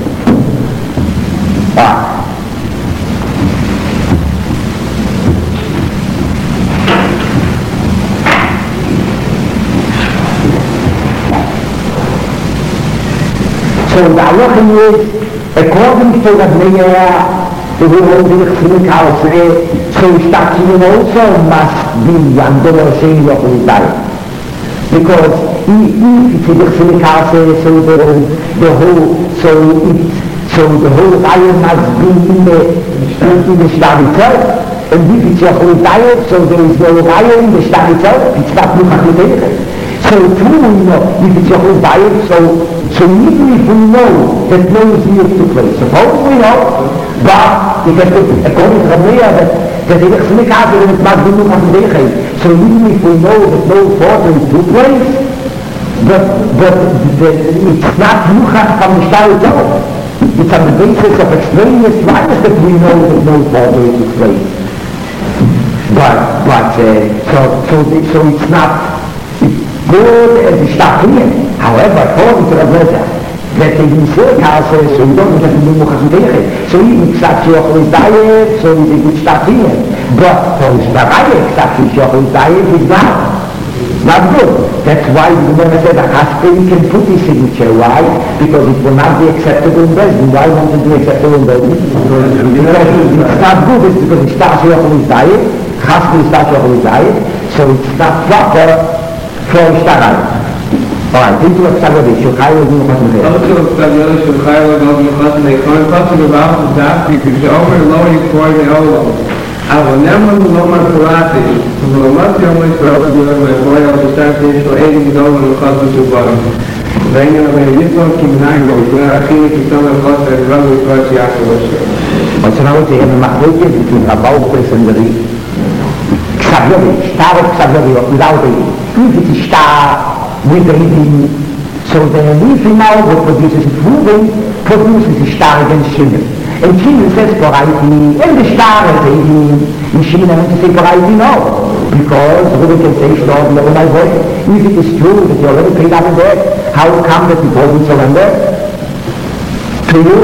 ah so the halacha is, according to the Meir, the rule of the Chsinik Halsei, so Shtatzin also must be under the same of the diet. Because if it's the Chsinik Halsei, so the, the whole, so it, so the whole diet must be in the, in the Shtar itself. And if it's a whole diet, so there is no diet in the Shtar itself, it's not Luchach. So true, you know, if it's a whole diet, so So even if we know that no zeal took place, suppose we know, but it has to, according to the Meir, that that the Chsinik Halsei and it must be Luchach Medeichei. So even if we know that no forgery took place, but, but the, it's not Luchach from the Shtar itself. It's on the basis of extraneous evidence that we know that no forgery took place. But, but, uh, so, so, so it's not good as the Shtar here. However, according to the Blazer, that the Chsinik Halsei, so we don't have to do Luchach Medeichei. So even Ksat Yoch is diet, so it's a good Shtar here. But for the Shtarreihe, Ksat Yoch is diet is not. Not good. That's why the Gemara said a hospital can put his signature. Why? Because it will not be acceptable in Bezdin. Why won't it be acceptable in Bezdin? Because it's not good. It's because it starts off with his diet. Hospital starts off with his diet. So it's not proper for Shtarreihe. Alright, think of Shtarreihe. Shulchai will do Luchach Medeichei. Also, Shtarreihe, Shulchai will do Luchach Medeichei. Passing about the Dach, you could over lowering for the Olam. אבל נאמר לומר קראתי, ולומדתי אומרי קראתי ביום ואיכורי על ששתרתי יש לו איזה גדול ולוחד משובరం. והנה וידיסון כמנהג וישראל הכי נקיסון ולחד והדבר וישראל שיעשו לשם. Mas não tem uma marca que a balda senderia. Sabe, está o sabe o laude. If it está with the so the final what produces food produces star against sugar. And China says variety, and the star in China and say variety no. Because we can say stop no my boy. If it is true that you already paid up in there, how come that you don't surrender to you?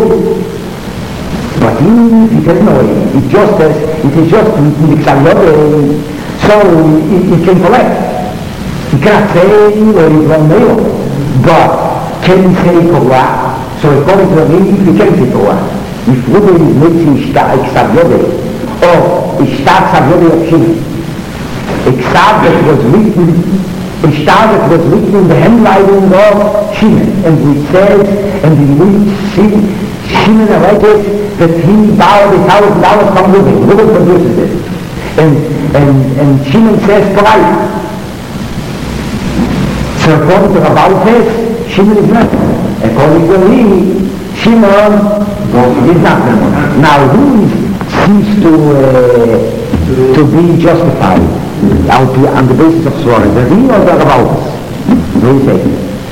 But he says no, it just says, it is just in so it, it can collect. He cannot say or he won't know. But can he say for what? So according to the name, he can say for what? If Ruben is making Xaviode, or Ishtar Xaviode of Shimon, Xav that was written, Ishtar that was written in the handwriting of Shimon, and we said, and we read Shimon writes that he borrowed a thousand dollars from Ruben. Ruben produces it. And, and, and Shimon says polite. So according to Rabbi says, Shimon is not. According to me, Shimon It's not Memona. Now, who seems to uh, to be justified on the basis of Swarah? The Ri or the Rabbautas? What do you say?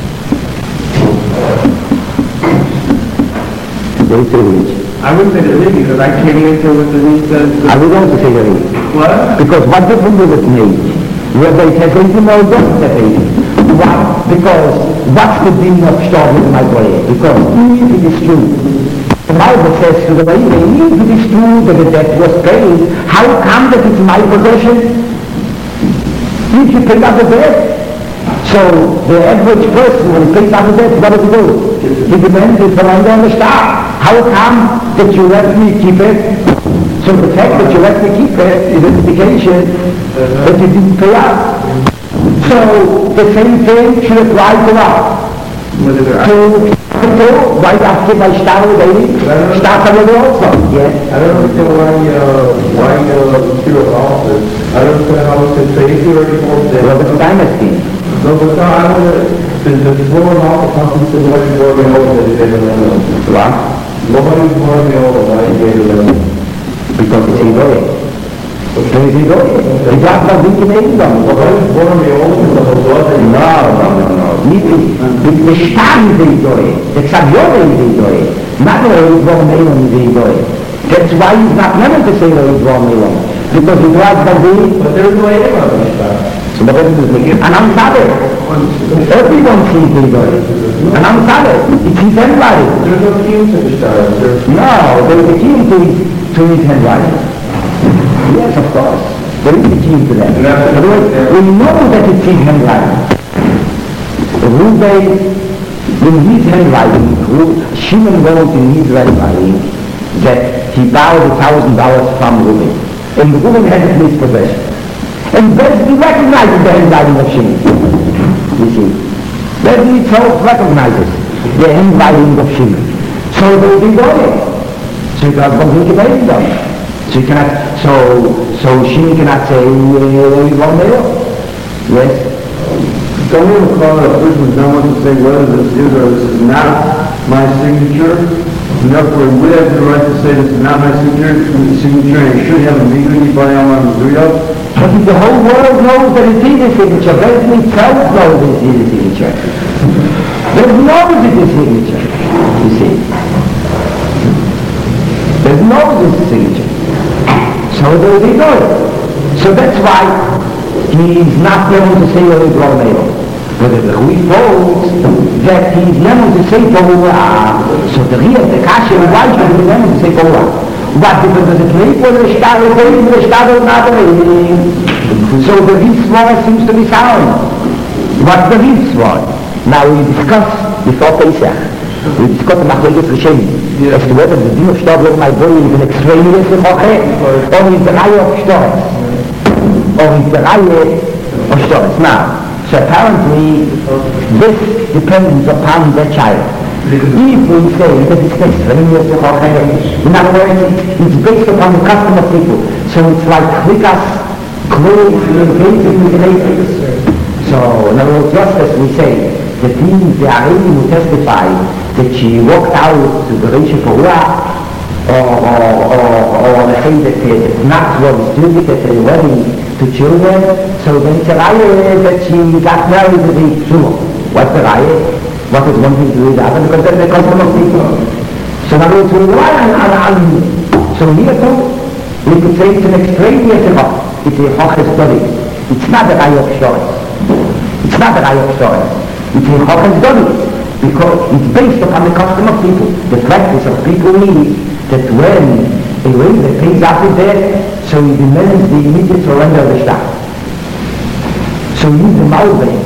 What do you say? I would say the Ri because I came into what the Ri says. I would also say the Ri. What? Because what difference does it make? Whether it has eighteen or it doesn't have eighteen. Why? Because what's the meaning of starting in my prayer? Because if it is true, the Bible says to the Ri, if it is true that the debt was paid, how come that it's my possession? If you pay out the debt, so the average person, when he pays out the debt, what does he do? He demands it from under the star. How come that you let me keep it? So the fact that you let me keep it is an indication that you didn't pay out. So the same thing should apply to us. To to right after my star lady, start a little also. Yes. I don't understand why uh, why uh, the office. I don't understand how it's been paid already for that. Well, it's dynasty. No, but no, I don't know. The floor off the company said why you brought me over that they didn't know. What? Nobody brought me over why you gave them. Because it's Hidoye. It's Hidoye. The job of the Kingdom. Nobody brought me over the whole No, no, no, no. The star is the Hidoye. The Xavier is the Hidoye. Not the Hidoye Melon is the Hidoye. That's why he's not meant to say the Hidoye Melon. Because it was the day. But there is no idea about the star. So the person is making, and I'm sorry. Everyone sees the Hidoye. And I'm sorry. It's his handwriting. There's no key to the star. No, there is a key to his, to his handwriting. Yes, of course. There is a key to that. Otherwise, we know that it's his handwriting. Ruben, in his handwriting, Shimon wrote in his handwriting that he borrowed a thousand dollars from Ruben. And Ruben has it in his possession. And Besdi recognizes the handwriting of Shimon. You see. Besdi itself recognizes the handwriting of Shimon. So they will be going. So you cannot complete them. So you cannot, so, so Shimon cannot say, uh, one there. Yes. Don't we recall that a person is not to say whether this is or this is not my signature, and therefore we have the right to say this is not my signature, signature and it should have a meaning by Allah Mazuya. But if the whole world knows that it's his signature, Besdi itself knows it's his signature. There's knows it's his signature, you see. There's knows it's his signature. So they will be good. So that's why he is not able to say what he brought mail. But if we folks that he is able to say Torah, so the real, the Kasha, why should he be able to say Torah? What difference does it make whether the star is raining or the star is not raining? So the Ritzvah seems to be sound. What's the Ritzvah? Now we discuss before Pesach. We discuss the Machleges Rishem. As to whether the din of Shtar of my body is an extraneous Mechoche, or is the Raya of Shtar. Or is the Raya of Shtar. Now, so apparently this depends upon the child. If we say that it's an extraneous Mechoche, in other words, it's based upon the custom of people. So it's like Klikas, clothes, and basic. So, in other words, just as we say, the teams, the Arabim who testified that she walked out to the Reish Purah, or, or, or, or let's say that the nuts were distributed at the wedding to children, so then it's a raya that she got married to the Shul. What's the raya? What is one thing to do the other? Because that's the custom of people. So in other words, we rely on, on, on so here too, we could say it's an extraneous event. It's a Choches study. It's not the raya of Shores. It's not the raya of Shores. It's a Choches study. Because it's based upon the custom of people. The practice of people means that when a raiser pays out his debt, so he demands the immediate surrender of the shtar. So he needs the Malveh.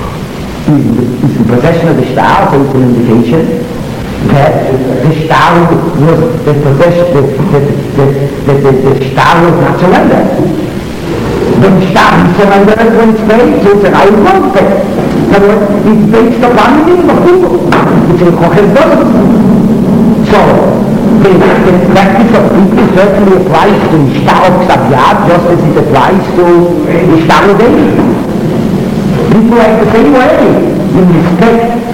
He's in possession of the shtar, so it's an indication that the shtar was the possession, that the, the, the, the, the shtar was not surrendered. The shtar is surrendered when it's paid, so it's an I won't pay. It's based upon the meaning of people. It's a Choches Dodi. So, the, the practice of people certainly applies to Shtar of Ksaviyat, just as it applies to the Shtar of David. People act the same way. You respect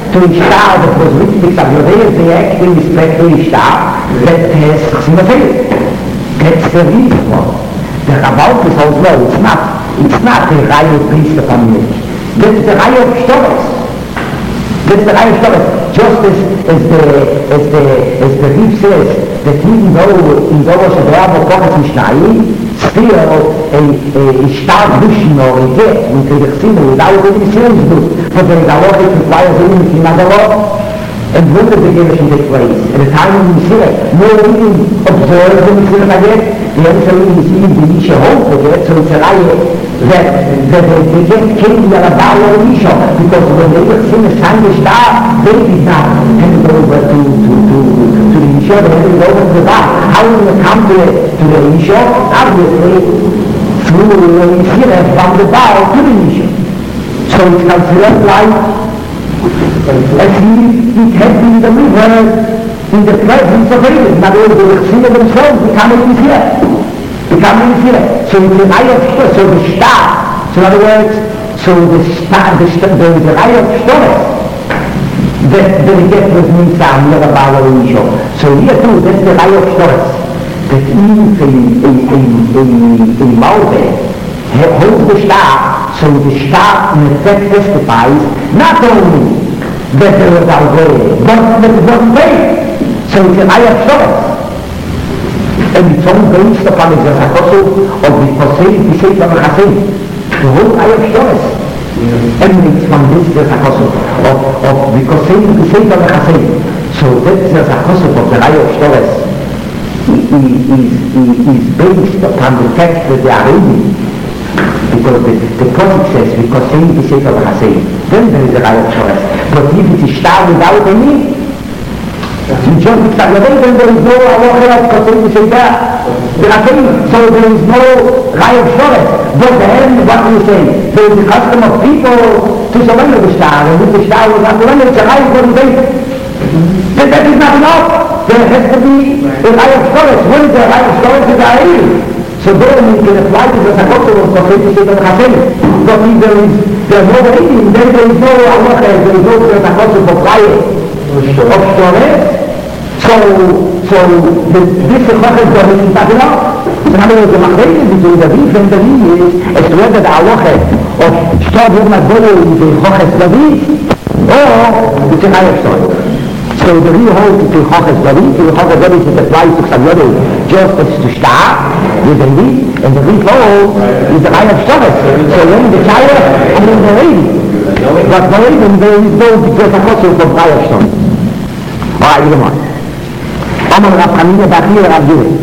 to Ishtar that was written because of your they act in respect to Ishtar that has Chsimafel. That's the reason for the about this house law. It's not, it's not the Raya of priest of Amelech. That's the Raya of Shtoros. That's the Raya of Shtoros. Just as, as the, as the, as the Rief says, that even though in Doros of the Rabo Kochas Mishnai, still a, a, a stark vision or a get into the Chsimu without any serious book, but there is a law that requires a limit in other law. And when the beginning take place, at the time of the Messiah, no one even observes the Messiah again, the answer is even the Misha hope for it, so it's a lie that, that they get king the Rabbi of Misha, because when they were seen as time to start, they did not hand it over to, to, to, to the Misha, they handed it over to the Bar. How will it come to the, to the Misha? Obviously, through the Messiah from the Bar to the Misha. So it's considered like as he, it had been delivered in the presence of David. In other words, the Chsiva themselves become in here. Become in here. So it's an eye of Shtor, so the Shtar. So in other words, so the Shtar, the Shtar, there is an eye of Shtores. That the get was Nisa, never Bala Unisho. So here too, that's the eye of Shtores. That even a, a, a, a, a Malve holds the Shtar, so the Shtar in effect testifies not only that there was Al-Goye, but that it wasn't paid. So it's an eye of Shtores. And it's all based upon the Zakosu of the Posei, the Seif of Chassid. The whole eye of Shtores emanates from this Zakosu of, of the Posei, the Seif of Chassid. So that Zakosu of the eye of Shtores is, is, is based upon the fact that they are reading. Because the, the prophet says, because saying the Sefer HaSeif, then there is a right of Shtores. But if it is Shtar without any, in just the Tzagladei, then there is no halacha of saying the Sefer HaSeif. So there is no right of Shtores. But then, what do you say? There is the custom of people to surrender the Shtar, and if the Shtar was not surrendered, it's a right for the Sefer. Then that is not enough. There has to be a right of Shtores. What is the right of Shtores? It's a right. So then we can apply to the Zakotu of Kofei Sefer HaSeif. But if there is, there is no reading, then there is no halacha, there is no Zakotu of Chayei, of Shtores. So, so the, this halacha is going to be taken out. So in other words, the Machlekes between the Rif and the Rif is as to whether the halacha of Shtar Vurma Golo is a Choches David, or it's an Ayah Shtar. So the real holds to Choches David, the Choches David is applied to Ksavyodu just as to Shtar, with the Rif, and the Rif holds is the Ayah Shtores. So when the Chaya, and then the Rif. But the Rif, there is no Zakotu of Ayah Shtores. Alright, you go on. Amar Rav Chanina Bachir Rav Yuri.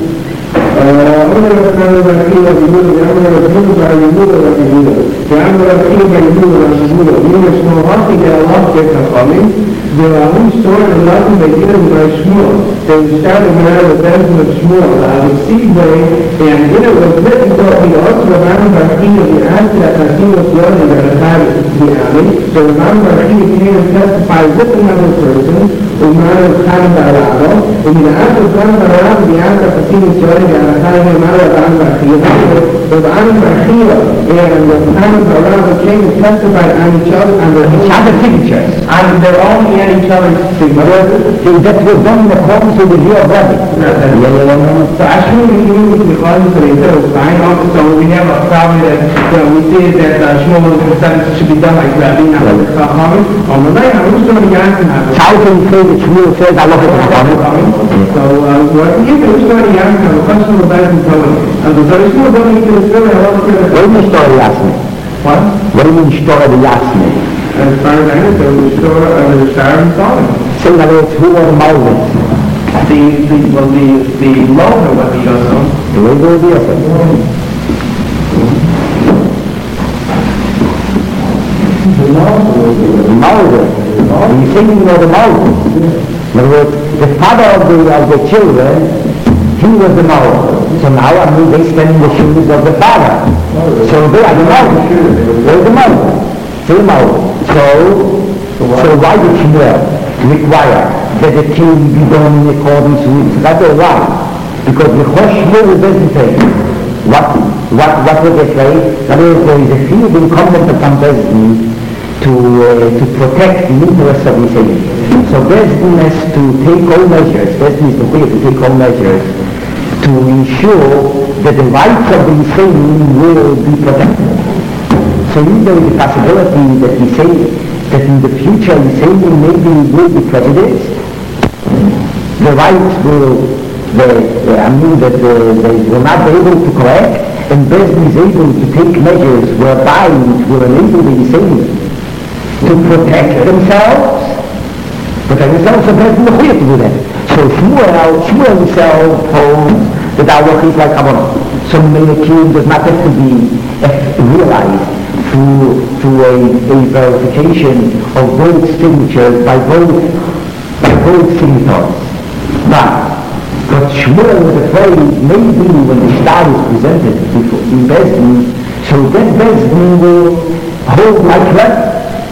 أمر الرسول بالحيل بالنور أمر الرسول بالنور والنور فأمر الحيل بالنور والنور من الشموعات إلى الله كالقامين بيرامون شطور الله بيجينا بالشموع فيشتغل من هذا الثالث من الشموع على السيد باي يعني هنا وزبط الضوء إلى أصل معنى الحيل بأهل الأساسين والصور إلى الخارج بأعمل فمعنى الحيل كان testify with another person ومعنى الخارج على الأعراض ومن آخر الخارج على الأعراض بأهل الأساسين والصور إلى هذه مرة عن الأخيرة وعن الأخيرة يعني الإسلام around the king testified on each other on each other's signatures on their own and each other's signatures. That was done in accordance with the view of Rabbi. So actually we use the clauses that it does fine also so we have a problem that uh, we see that uh, Shmuel was should be done like Rabbi not like Chachamim. On the night I'm just going to be asking that. How can you say that Shmuel says I love it to Chachamim? So uh, what you can just going to be asking the question of that and tell it. And the very small don't need to explain I want to get it. What do you mean Shtor Yasne? What? What do you mean Shtor Yasne? As far as I know, there was Shtor of the Shtar and Solomon. So in other words, who were the Malvins? The, the, well, the, the lower was the Yosef. The way go the Yosef. The Malvin. He's thinking of the Malvin. In other words, the father of the, of the children, he was the Malvin. So now, I mean, they stand in the shoes of the father. So they are the Malvin. They're the Malvin. They're the Malvin. So, so why did Shmuel require that the king be done in accordance with that or why? Because the Shmuel doesn't say what what what would they say? That is, there is a field incumbent upon President to, uh, to protect the interests of Yisrael. So Bezdin has to take all measures, Bezdin is required to take all measures to ensure that the rights of the Yisraelim will be protected. So if there is a possibility that Yisrael, that in the future Yisraelim maybe will be prejudiced, the rights will, the, the, I mean that the, they will not be able to correct, and Bezdin is able to take measures whereby it will enable the Yisraelim to protect themselves, protect themselves, so Bezdin is required to do that. So Shmuel, Shmuel himself holds that our is like Kavanah. So Melekim does not have to be realized through, through a, a verification of both signatures by both, by both signatories. But, but Shmuel was afraid maybe when the star is presented before, in Bezdin, so then Bezdin will hold like that.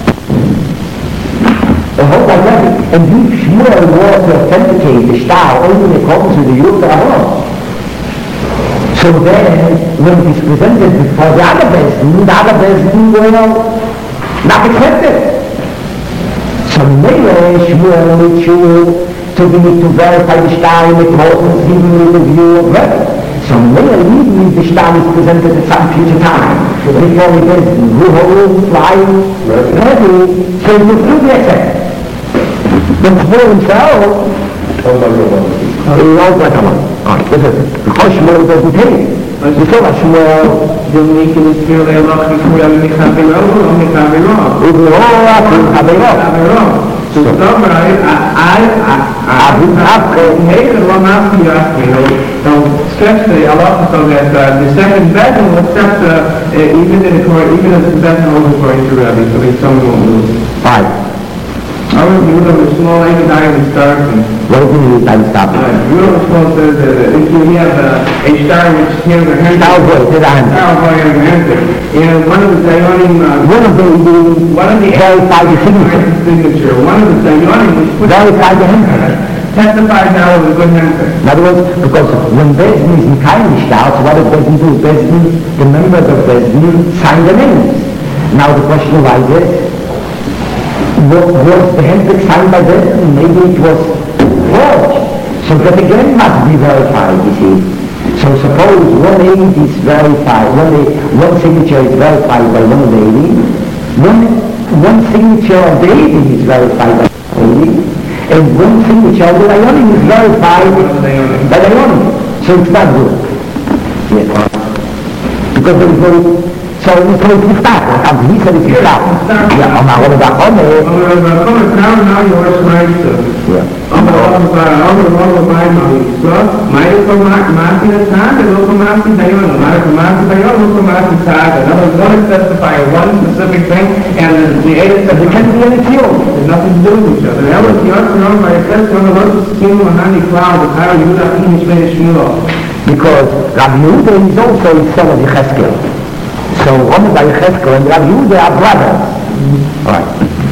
The whole dynamic, and if Shmuel was to authenticate the star only in accordance with the Yud Rahon, so then when it is presented before the other Bezdin, the other Bezdin will not accept it. So maybe Shmuel needs you to be to verify the star in accordance even with the view of record. So maybe even if the star is presented at some future time, before the Bezdin, who will fly ready, so it will still be accepted. But Shmuel himself, he knows like a one. Alright, this is it. Because Shmuel doesn't take it. Before Shmuel, the unique in Israel, they love Shmuel and Mechaviro, or Mechaviro. Uberora, Mechaviro. So, somewhere, I, I, I, I, I, lo mafti yaskino, so stretch the Allah so that uh, the second bedroom will accept uh, even in the court, even if the bedroom was according to Rabbi, so they someone won't lose. Fine. Our Yehuda was small, even dying in starving. What do you mean by stopping? Yehuda was small says that if you have a, a star which here the hand, Star boy, to the hand. Star boy in the hand, and one of the Dayonim, uh, One of the, the one of the verify the signature. signature, one of the Dayonim which put Verify the hand. testifies now as a good hand. In other words, because when Bezdin is in kind of start, what does Bezdin do? Bezdin, the members of Bezdin sign the names. Now the question arises, was, was the handbook signed by Bezdin? Maybe it was forged. So that again must be verified, you see. So suppose one aid is verified, one, aid, one signature is verified by one of the aid, one, one signature of the aid is verified by the aid, and one signature of the Dayonim is verified by the Dayonim. So it's not good. Yes. Because there is no, so it's no start. As he said it's start. Yeah, on our own Dayonim. Now, now you are smart. Yeah. I'm going to buy my so my for my market tag and local market Dayon, market market Dayon, local market tag. And I was going to testify one specific thing, and the aid said, There can be any fuel. there's nothing to do with each other. That was the answer on my first one of those scheme on any cloud, the how you would have to finish Shmuel. Because Rabbi Yehuda is also a son of Yecheskel. So Rome by Yecheskel and Rabbi Yehuda are brothers. Right.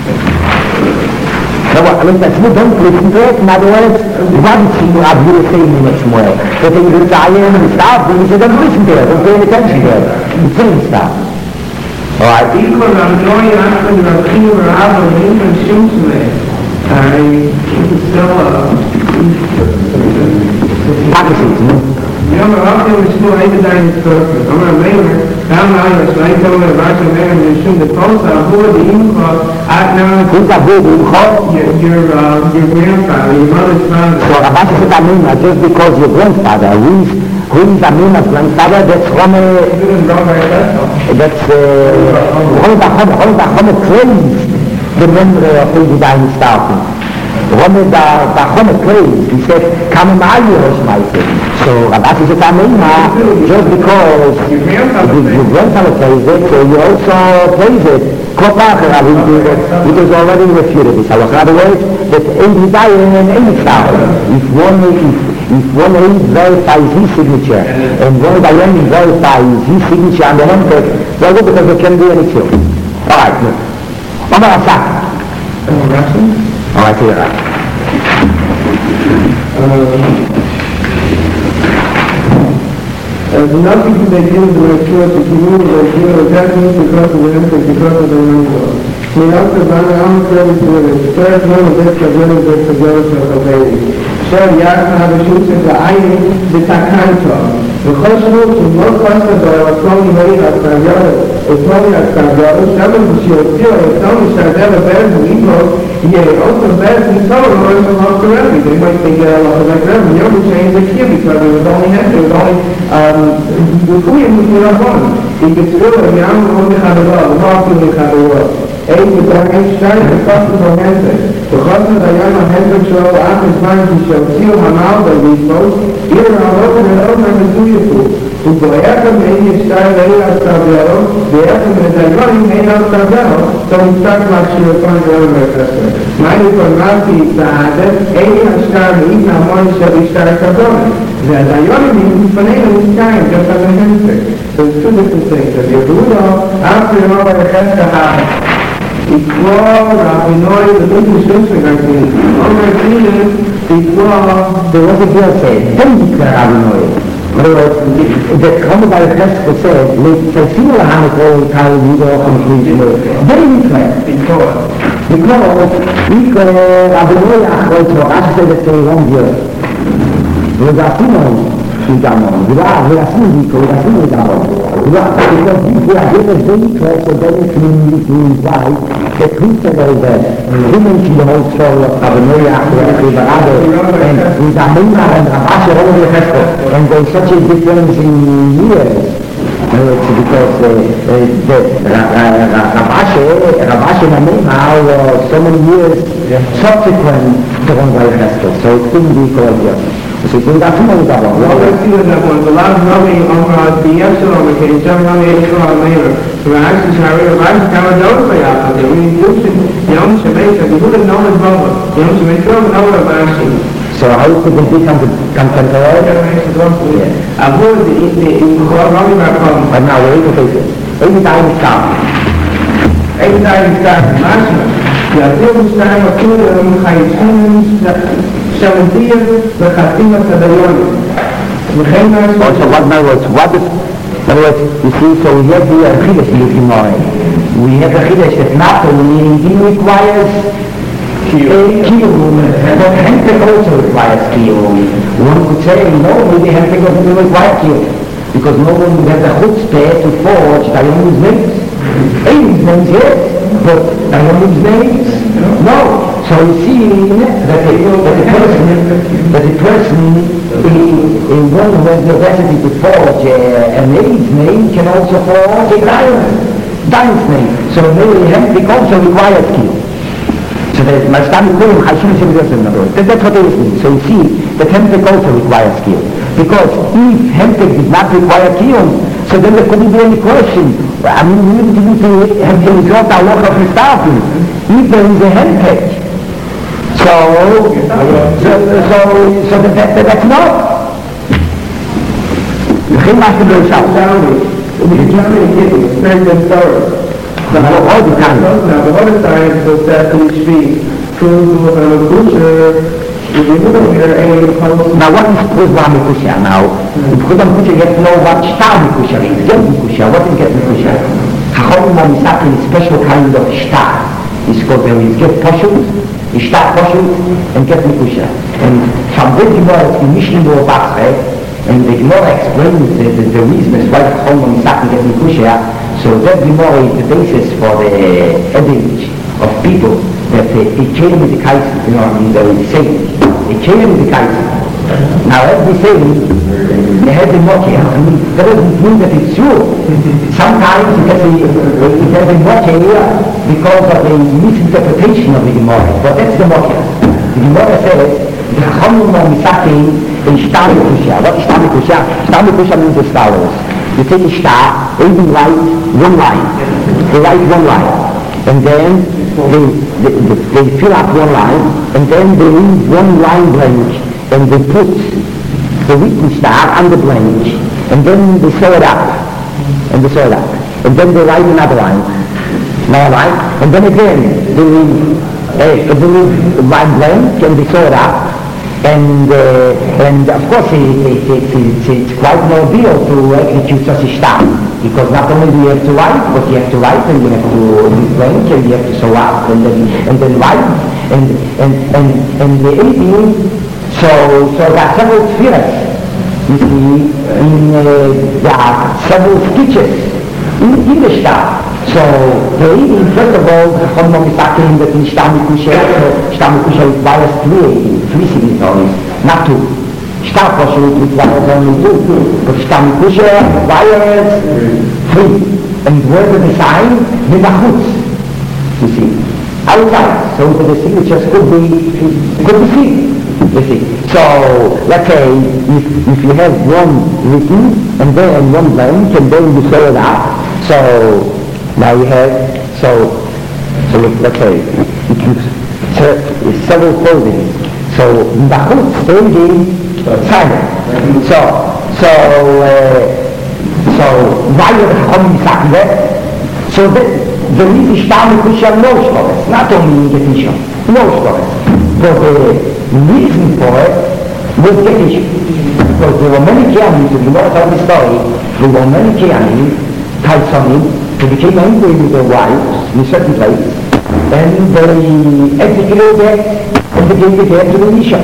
So I mean, that's not, don't listen to it. In other words, what is Rabbi Yehuda saying in Shmuel? That they will die in and stop, and he said, don't listen to it, don't pay any attention to it. It's saying stuff. Alright. Equal, I'm going after the Rabbi or Abba, and even Shimshme. I it's still a... Opposites, no? You know, I'm going to school, I even dying in Turkey. I'm going to later, now now you're trying to tell me about your man, and you the post, uh, who are the Imcha, I now, Who's that good? your, your, uh, your grandfather, your mother's father. So Rabbi said Amina, just because your grandfather, who is, who is Amina's grandfather, that's Rome, Didn't go by that, that's uh, Rome Bachom, Rome Bachom praised the memory of Eddie Dain starting. Rome Bachom praised, he said, come my Rosh Maise. So Rabbi said Amina, just because your grandfather, your grandfather praised it, so you also praise it. Kopach, Rabbi, it is already refuted. This in other words, that Eddie Dain and Eddie starting. If one, if, if one aid verifies his signature, and one Dayan verifies his signature on the handbook, well, good, because there can be any two. Alright, no. Omar Asak. Alright, here. There's nothing they do to make sure that you move, they do, that means because of the impact, because of the number. שמיעות לבן העם כלל ישראל, פרק נון בית כזה ובית כזה של חברים. אשר יחד הרשות של העין בתקנתו. וכל שנות שמות חוסר בו, הכל נמאי הסתגרת, אותו מהסתגרת, שם שיוציאו אותו משתגר לברד ואיתו, יהיה אותו ברד ניסור לו לא שמות קורבי. They might think that Allah is like that, and you're saying it's here because it was only head, it was only, um, before you were not one. He gets rid of the animal on the Khadabah, the Martin in Khadabah. Eén betekent sterk gevaste momenten. De gasten dat jij nog hendelijk zo aangesmaakt is zo ziel van ouder liefdoos, ieder aan lopen en ook naar de doeje toe. Toen de erken in je sterk heel uit Tabello, de erken met de jongen heen uit Tabello, toen stak maakt je van de onderwesten. Mijn informatie is te hadden, één aan sterk niet naar mooi zelf is sterk Tabello. De jongen niet van één is sterk, dat is een hendelijk. Dat is two different things. Dat je broeder, after je nog bij de grens gehaald. Before Rabinoi, the big Shushan, I think, over here, before there was a girl said, don't declare Rabinoi. The come by the Chesed said, they feel a hand all the time, you go on the street. They declare. before. Because, because Rabinoi Achot, so I said that they won't do it. ודעתינו שגמון, ולעשינו דיקו, ולעשינו גמון. ולעשינו דיקו, דיקו, שדלת מנזי, שתריצה גלבה, הימן שלמות סול, רבנויה, וברדו, ודעמים על רבה שרוב לחסקו. And there's such a difference in years. Because Rabashe Nameim are so many years subsequent to Ron Cheskel, so it couldn't be called here. So it couldn't happen with that one. Well, let's see that one. The last knowing on the Yeshua, we can jump on the Yeshua later. So we're actually sorry, we're actually kind of known for that. We used to, Yom Shemesha, we would have known his mother. Yom Shemesha, we know what I'm asking. So how could it become contemporary? Yeah. I've heard the, the, the, Rami Rakam. But now wait a second. Every time it's come. Every time it's come, Mashma. יעזיר שתיים אפילו חיישים שבדיר וחצים הסדיונים. וכן מה... Also what now was, what is, now was, you see, so we have the Chidesh in the Gemara. We have a Chidesh that not only requires Kiyum, but Hempek also requires Kiyum. One could say, no, maybe Hempek doesn't require Kiyum. Because no one has a chutzpah to forge Dayanu's names. Dayanu's names, yes, but Dayanu's names, no. So you see that the, that the person, that the person in, in one who has the capacity to forge a, a maid's name can also forge a Dayan, Dayan's name. So maybe Hempek also requires Kiyum. So that my stomach couldn't, I shouldn't say this in other words. That's what they mean. So you see, that Hempek also requires Kiyum. Because if Hempek did not require Kiyum, so then there couldn't be any question. I mean, we need to have the result of Allah of Starting. If there is a Hempek. So, so, so, so that, that, that, that's not. Geen maakt de beurt zelf. You can't really get it. Spend them thorough. The whole, all the time. Now, the other science was that we speak true to a culture. Now what is Chuzba Mikusha now? Chuzba Mikusha gets to know what Shtar Mikusha is. Get Mikusha, what is get Mikusha? Chachom Mamisak is a special kind of Shtar. It's called there is get Poshut, Shtar Poshut, and get Mikusha. And from that Gemara, the Mishnah Bo Basre, and the Gemara explains the, the, the reasons why Chachom Mamisak get Mikusha. So that Gemara is the basis for the adage of people that it came with the Kaiser, you know, I mean, they were saying, it came with the Kaiser. Now, as we say, they had the Nokia. I mean, that doesn't mean that it's true. Sometimes it has a, it has a Nokia because of a misinterpretation of the Gemara. But that's the Nokia. The Gemara says, the Chachamim are misaking in Shtar Mikusha. What is Shtar Mikusha? Shtar Mikusha means as follows. You take a star, they will write one line. They write one line. And then they, they, they, they fill up one line, and then they leave one line blank, and they put the written star on the blank, and then they sew it up, and they sew it up, and then they write another line, another line, and then again they leave, uh, they leave one blank, and they sew it up, And, uh, and of course it, it, it, it, it's quite an ordeal to execute such a star, because not only do you have to write, but you have to write and you have to blank and you have to sew up and then, and then write and, and, and, and the editing, so, so there are several spheres, you see, in, uh, there are several sketches in, in the star. So, the editing, first of all, the Chacham Misakim that in Shtar Mikusha, Shtar Mikusha requires three, three signatories, not two. Shtar Mikusha requires only two, but Shtar Mikusha requires three. And where the design, the Machutz, you see, outside, so that the signatures could be, could be seen, you see. So, let's say, if, if you have one written, and then one blank, and then you sew it up, so, now you have, so, so let's say, it gives several clothing. So, Machutz, staging, silent. So, so, uh, so, why are the Chacham Misakim? So, the, the reason Shtar Mikusha no scholars, not only in Getisha, no scholars. But the reason for it was Getisha. Because there were many Kianim, if you know about the story, there were many Kianim, Taisonim, who became angry with their wives in a certain place, and they executed their, and they gave the death to the Nisha.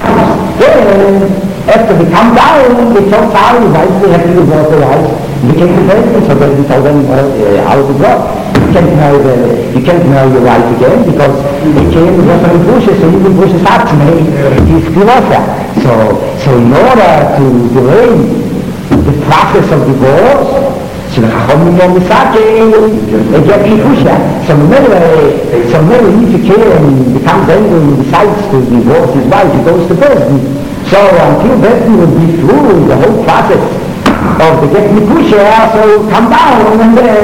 Then, after they come down, they told Sarah, the wives, they had to divorce their wives, they came to them, so they told them uh, how to go. You can't marry the, you can't marry your wife again, because they came with different bushes, so you can push his heart to me, he's philosopher. So, so in order to delay the process of divorce, so the Chacham Misakim, they get Mikusha. So whenever, so whenever he becomes angry and decides to divorce his wife, he goes to Besdin. So until Besdin will be through the whole process of the get Mikusha, so come down and then,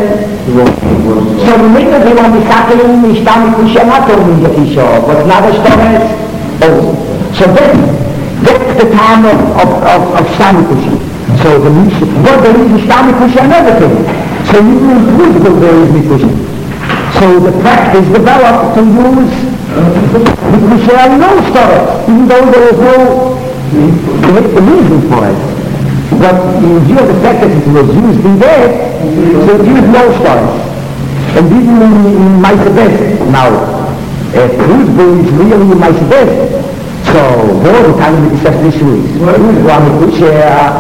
so the nigga they want Misakim, Ishtar Mikusha, not only Getisha, but not a Storres. Oh, so then, that's the time of, of, of, of Shtar Mikusha. So the Mishnah, but there is Shtar Mikusha and everything. So you use wisdom, there is Mikusha. So the practice developed to use Mikusha and no storage, even though there is no reason for it. But in view of the fact that it was used in there, so it used no storage. And even in, in Maisabes, now, uh, Kruzbo is really in Maisabes. So, all the time we discuss this week. Well, Mikusha,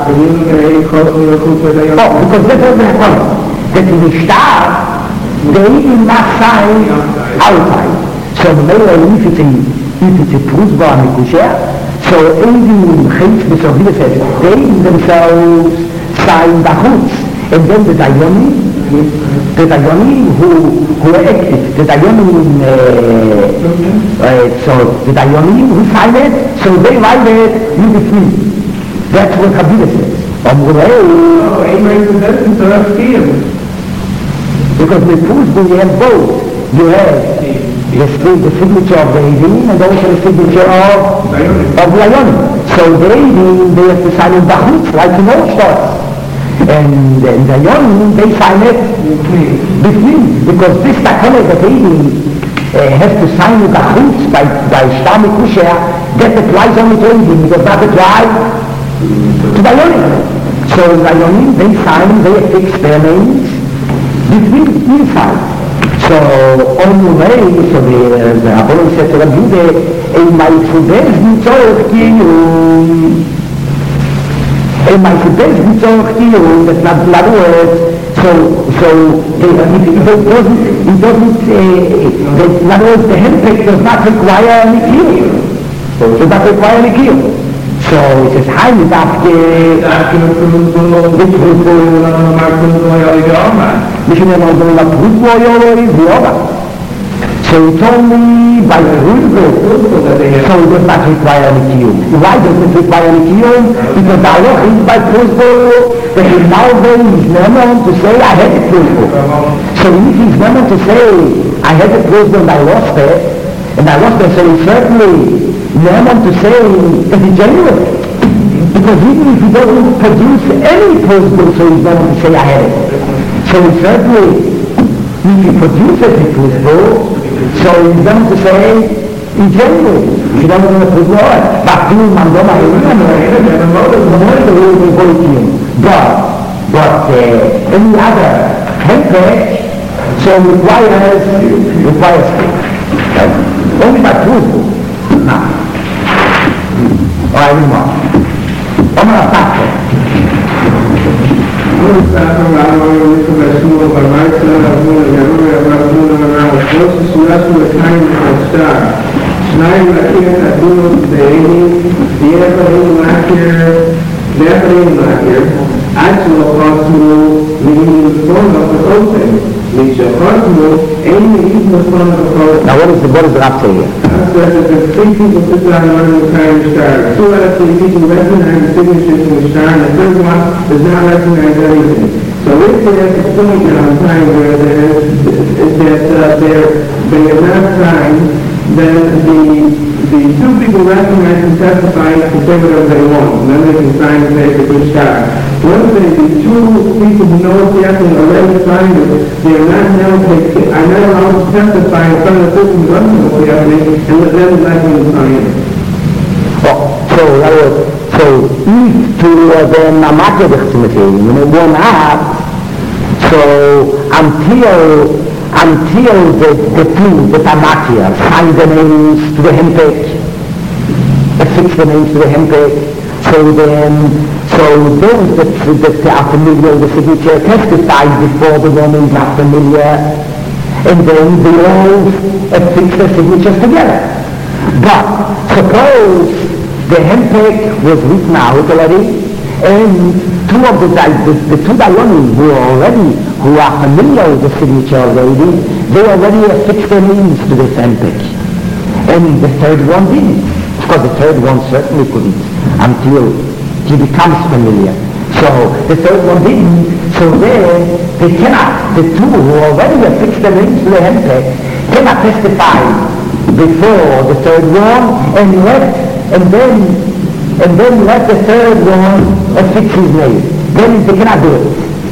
oh, because that was the point. That in the Shtar, they did not sign outside. So, maybe if it's a, if it's a Kruzbo and Mikusha, so even Chitz, so he says, they themselves sign Bachutz. And then the Dayonim, the Dayonim who, who are active, the Dayonim, uh, uh, so the Dayonim who sign it, so they write it in between. That's what Habib says. Oh, so that's clear. Because the Kruzbo, you have both. You have the, the signature of the Eidim and also the signature of, of Dayonim. So the Eidim, they have to sign in Bachutz, like in all stars. And uh, the Yonim, they sign it between, because this takana that they uh, have to sign with the Chutz by, by Shtar Mikusha, that applies only to Eidim, it does not apply to the Yonim. So the Yonim, they sign, they fix their names between inside. So on the way, so the, the Abbon said to Rabbi Yehuda, in my Fudez, Nitzorach Kiyum, and my Fudez Nitzorach Kiyum, that's not blood words, so, so they, it, it doesn't, it doesn't, uh, the, in other words, the handpick does not require any Kiyum. So it does not require any Kiyum. So it says, hi, mit Afke, Afke mit Kruzbo, mit Kruzbo, mit Kruzbo, Mich in der Norden nach Kruzbo, so he told me by Kruzbo, so it does not require any Kiyum. Why does it require any Kiyum? Because the Allah is by Kruzbo, that is now very is known to say, I had a Kruzbo. So if he's known to say, I had a Kruzbo and I lost it, and I lost it, so he certainly known to say that it's genuine. Because even if he doesn't produce any Kruzbo, so he's known to say, I had it. So certainly, if he produces a Kruzbo, so he's known to say, In general, she doesn't want to put more. But you man don't have But, but uh, any other hempage, so requires, requires okay? Only by truth. No. Or I will not. I'm not a pastor. שניים להכיר את הדונות בעיני, תהיה יכולים להכיר, ויכולים להכיר, עד שלא חוסמו מלפון בחוסם. משחוסמו אין מלפון בחוסם. Now what is the, what is the Rav say here? Rav says that the three people sit down and learn the kind of star. Two out of three people recognize the signatures in the star, and the third one does not recognize anything. So if there's a point in time where there is, that uh, there, they are not time, then the the two people recognize and testify to say whatever they want, and then they can sign and say it's a good start. Once they, the two people who know it's yes and already signed it, they are not now they are not allowed to testify in front of the person who doesn't know it's yes and let them let them sign it. Oh, so that was, so if to the Mamake Bechtimete, you know, one up, so until until the, the two, the Tamakia, sign the names to the hempage, affix the names to the hempage, so then, so those that, that are familiar with the signature testified before the one is not familiar, and then they all affix their signatures together. But suppose the hempage was written out already, and two of the, the, the two Dayanim who are already, who are familiar with the signature already, they already affixed their names to this hempage. And the third one didn't. Of course, the third one certainly couldn't until he becomes familiar. So the third one didn't. So then they cannot, the two who already affixed their names to the hempage, cannot testify before the third one, and let, and then and then let the third one affix his name. Then they cannot do it.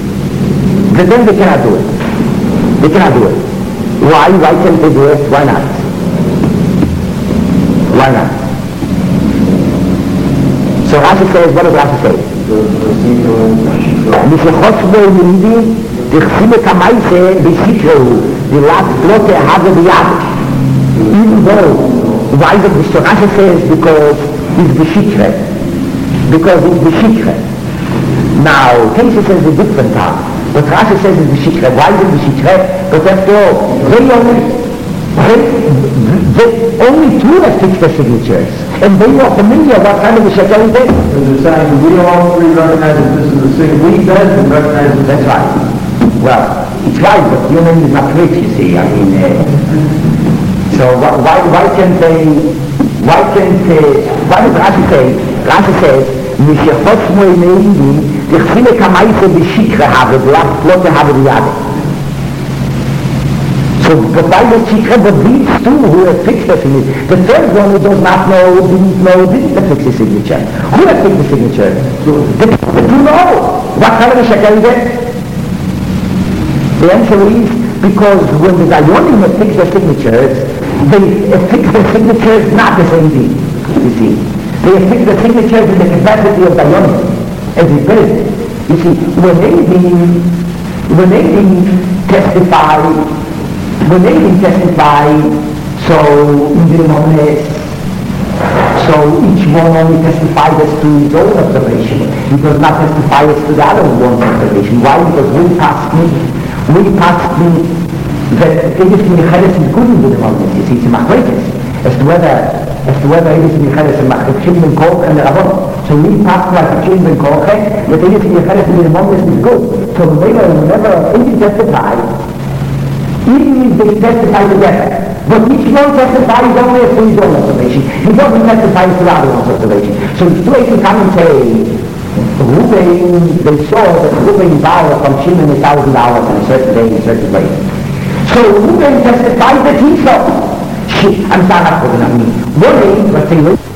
Then they cannot do it. They cannot do it. Why? Why can't they do it? Why not? Why not? So Rashi says, what does Rashi say? Mishachosbo Yiridi, Tichsime Kamaise, Bishikrehu, the last plote have the yad. Even though, why does the Rashi says? Because it's Bishikre. Because it's Bishikre. Now, Keshe says a different time. What Rashi says is Bishikre. Why is it Bishikre? Because after all, they only, they, they only two that fix the signatures. And they were familiar what kind of a shekel is it. As they're saying, we all three recognize that this is the same. We does and recognize that That's right. Well, it's right, but your name is not rich, you see. I mean, uh, so why, why, why can't they, why can't, uh, why does Rashi say, Rashi says, Mishachosmo Yiridi, Tichsime Kamaise Bishikre have, the last plote have the yad. So, but why was Shikra, but these two who have fixed the signature, the third one who does not know, didn't know, didn't fix the signature. Who has fixed the signature? The people who know. What kind of a shekel is it? The answer is, because when the Dayanim have fixed their signatures, they have fixed their signatures not the same thing, you see. They have fixed their signatures in the capacity of Dayanim, as it is. You see, when they didn't, when they didn't testify, when they didn't testify, so in the moment, so each one only testified as to his own observation. He does not testify as to the other one's observation. Why? Because we passed me, we passed me, that Edith Michaelis is good in the moment. You see, it's a machletes, as to whether, as to whether Edith Michaelis is machletes and Koch and the Rabbon. So we passed like Chim and Koch, that Edith Michaelis in the moment is good. So whenever Edith testified, even if they testify together, but each one testifies only as to his own observation. He doesn't testify as to the other one's observation. So if two can come and say, Ruben, they saw that Ruben borrowed from Shimon a thousand dollars on a certain day in a certain place. So Ruben testified that he saw. I'm sorry, not Ruben, I mean, Ruben, let's say,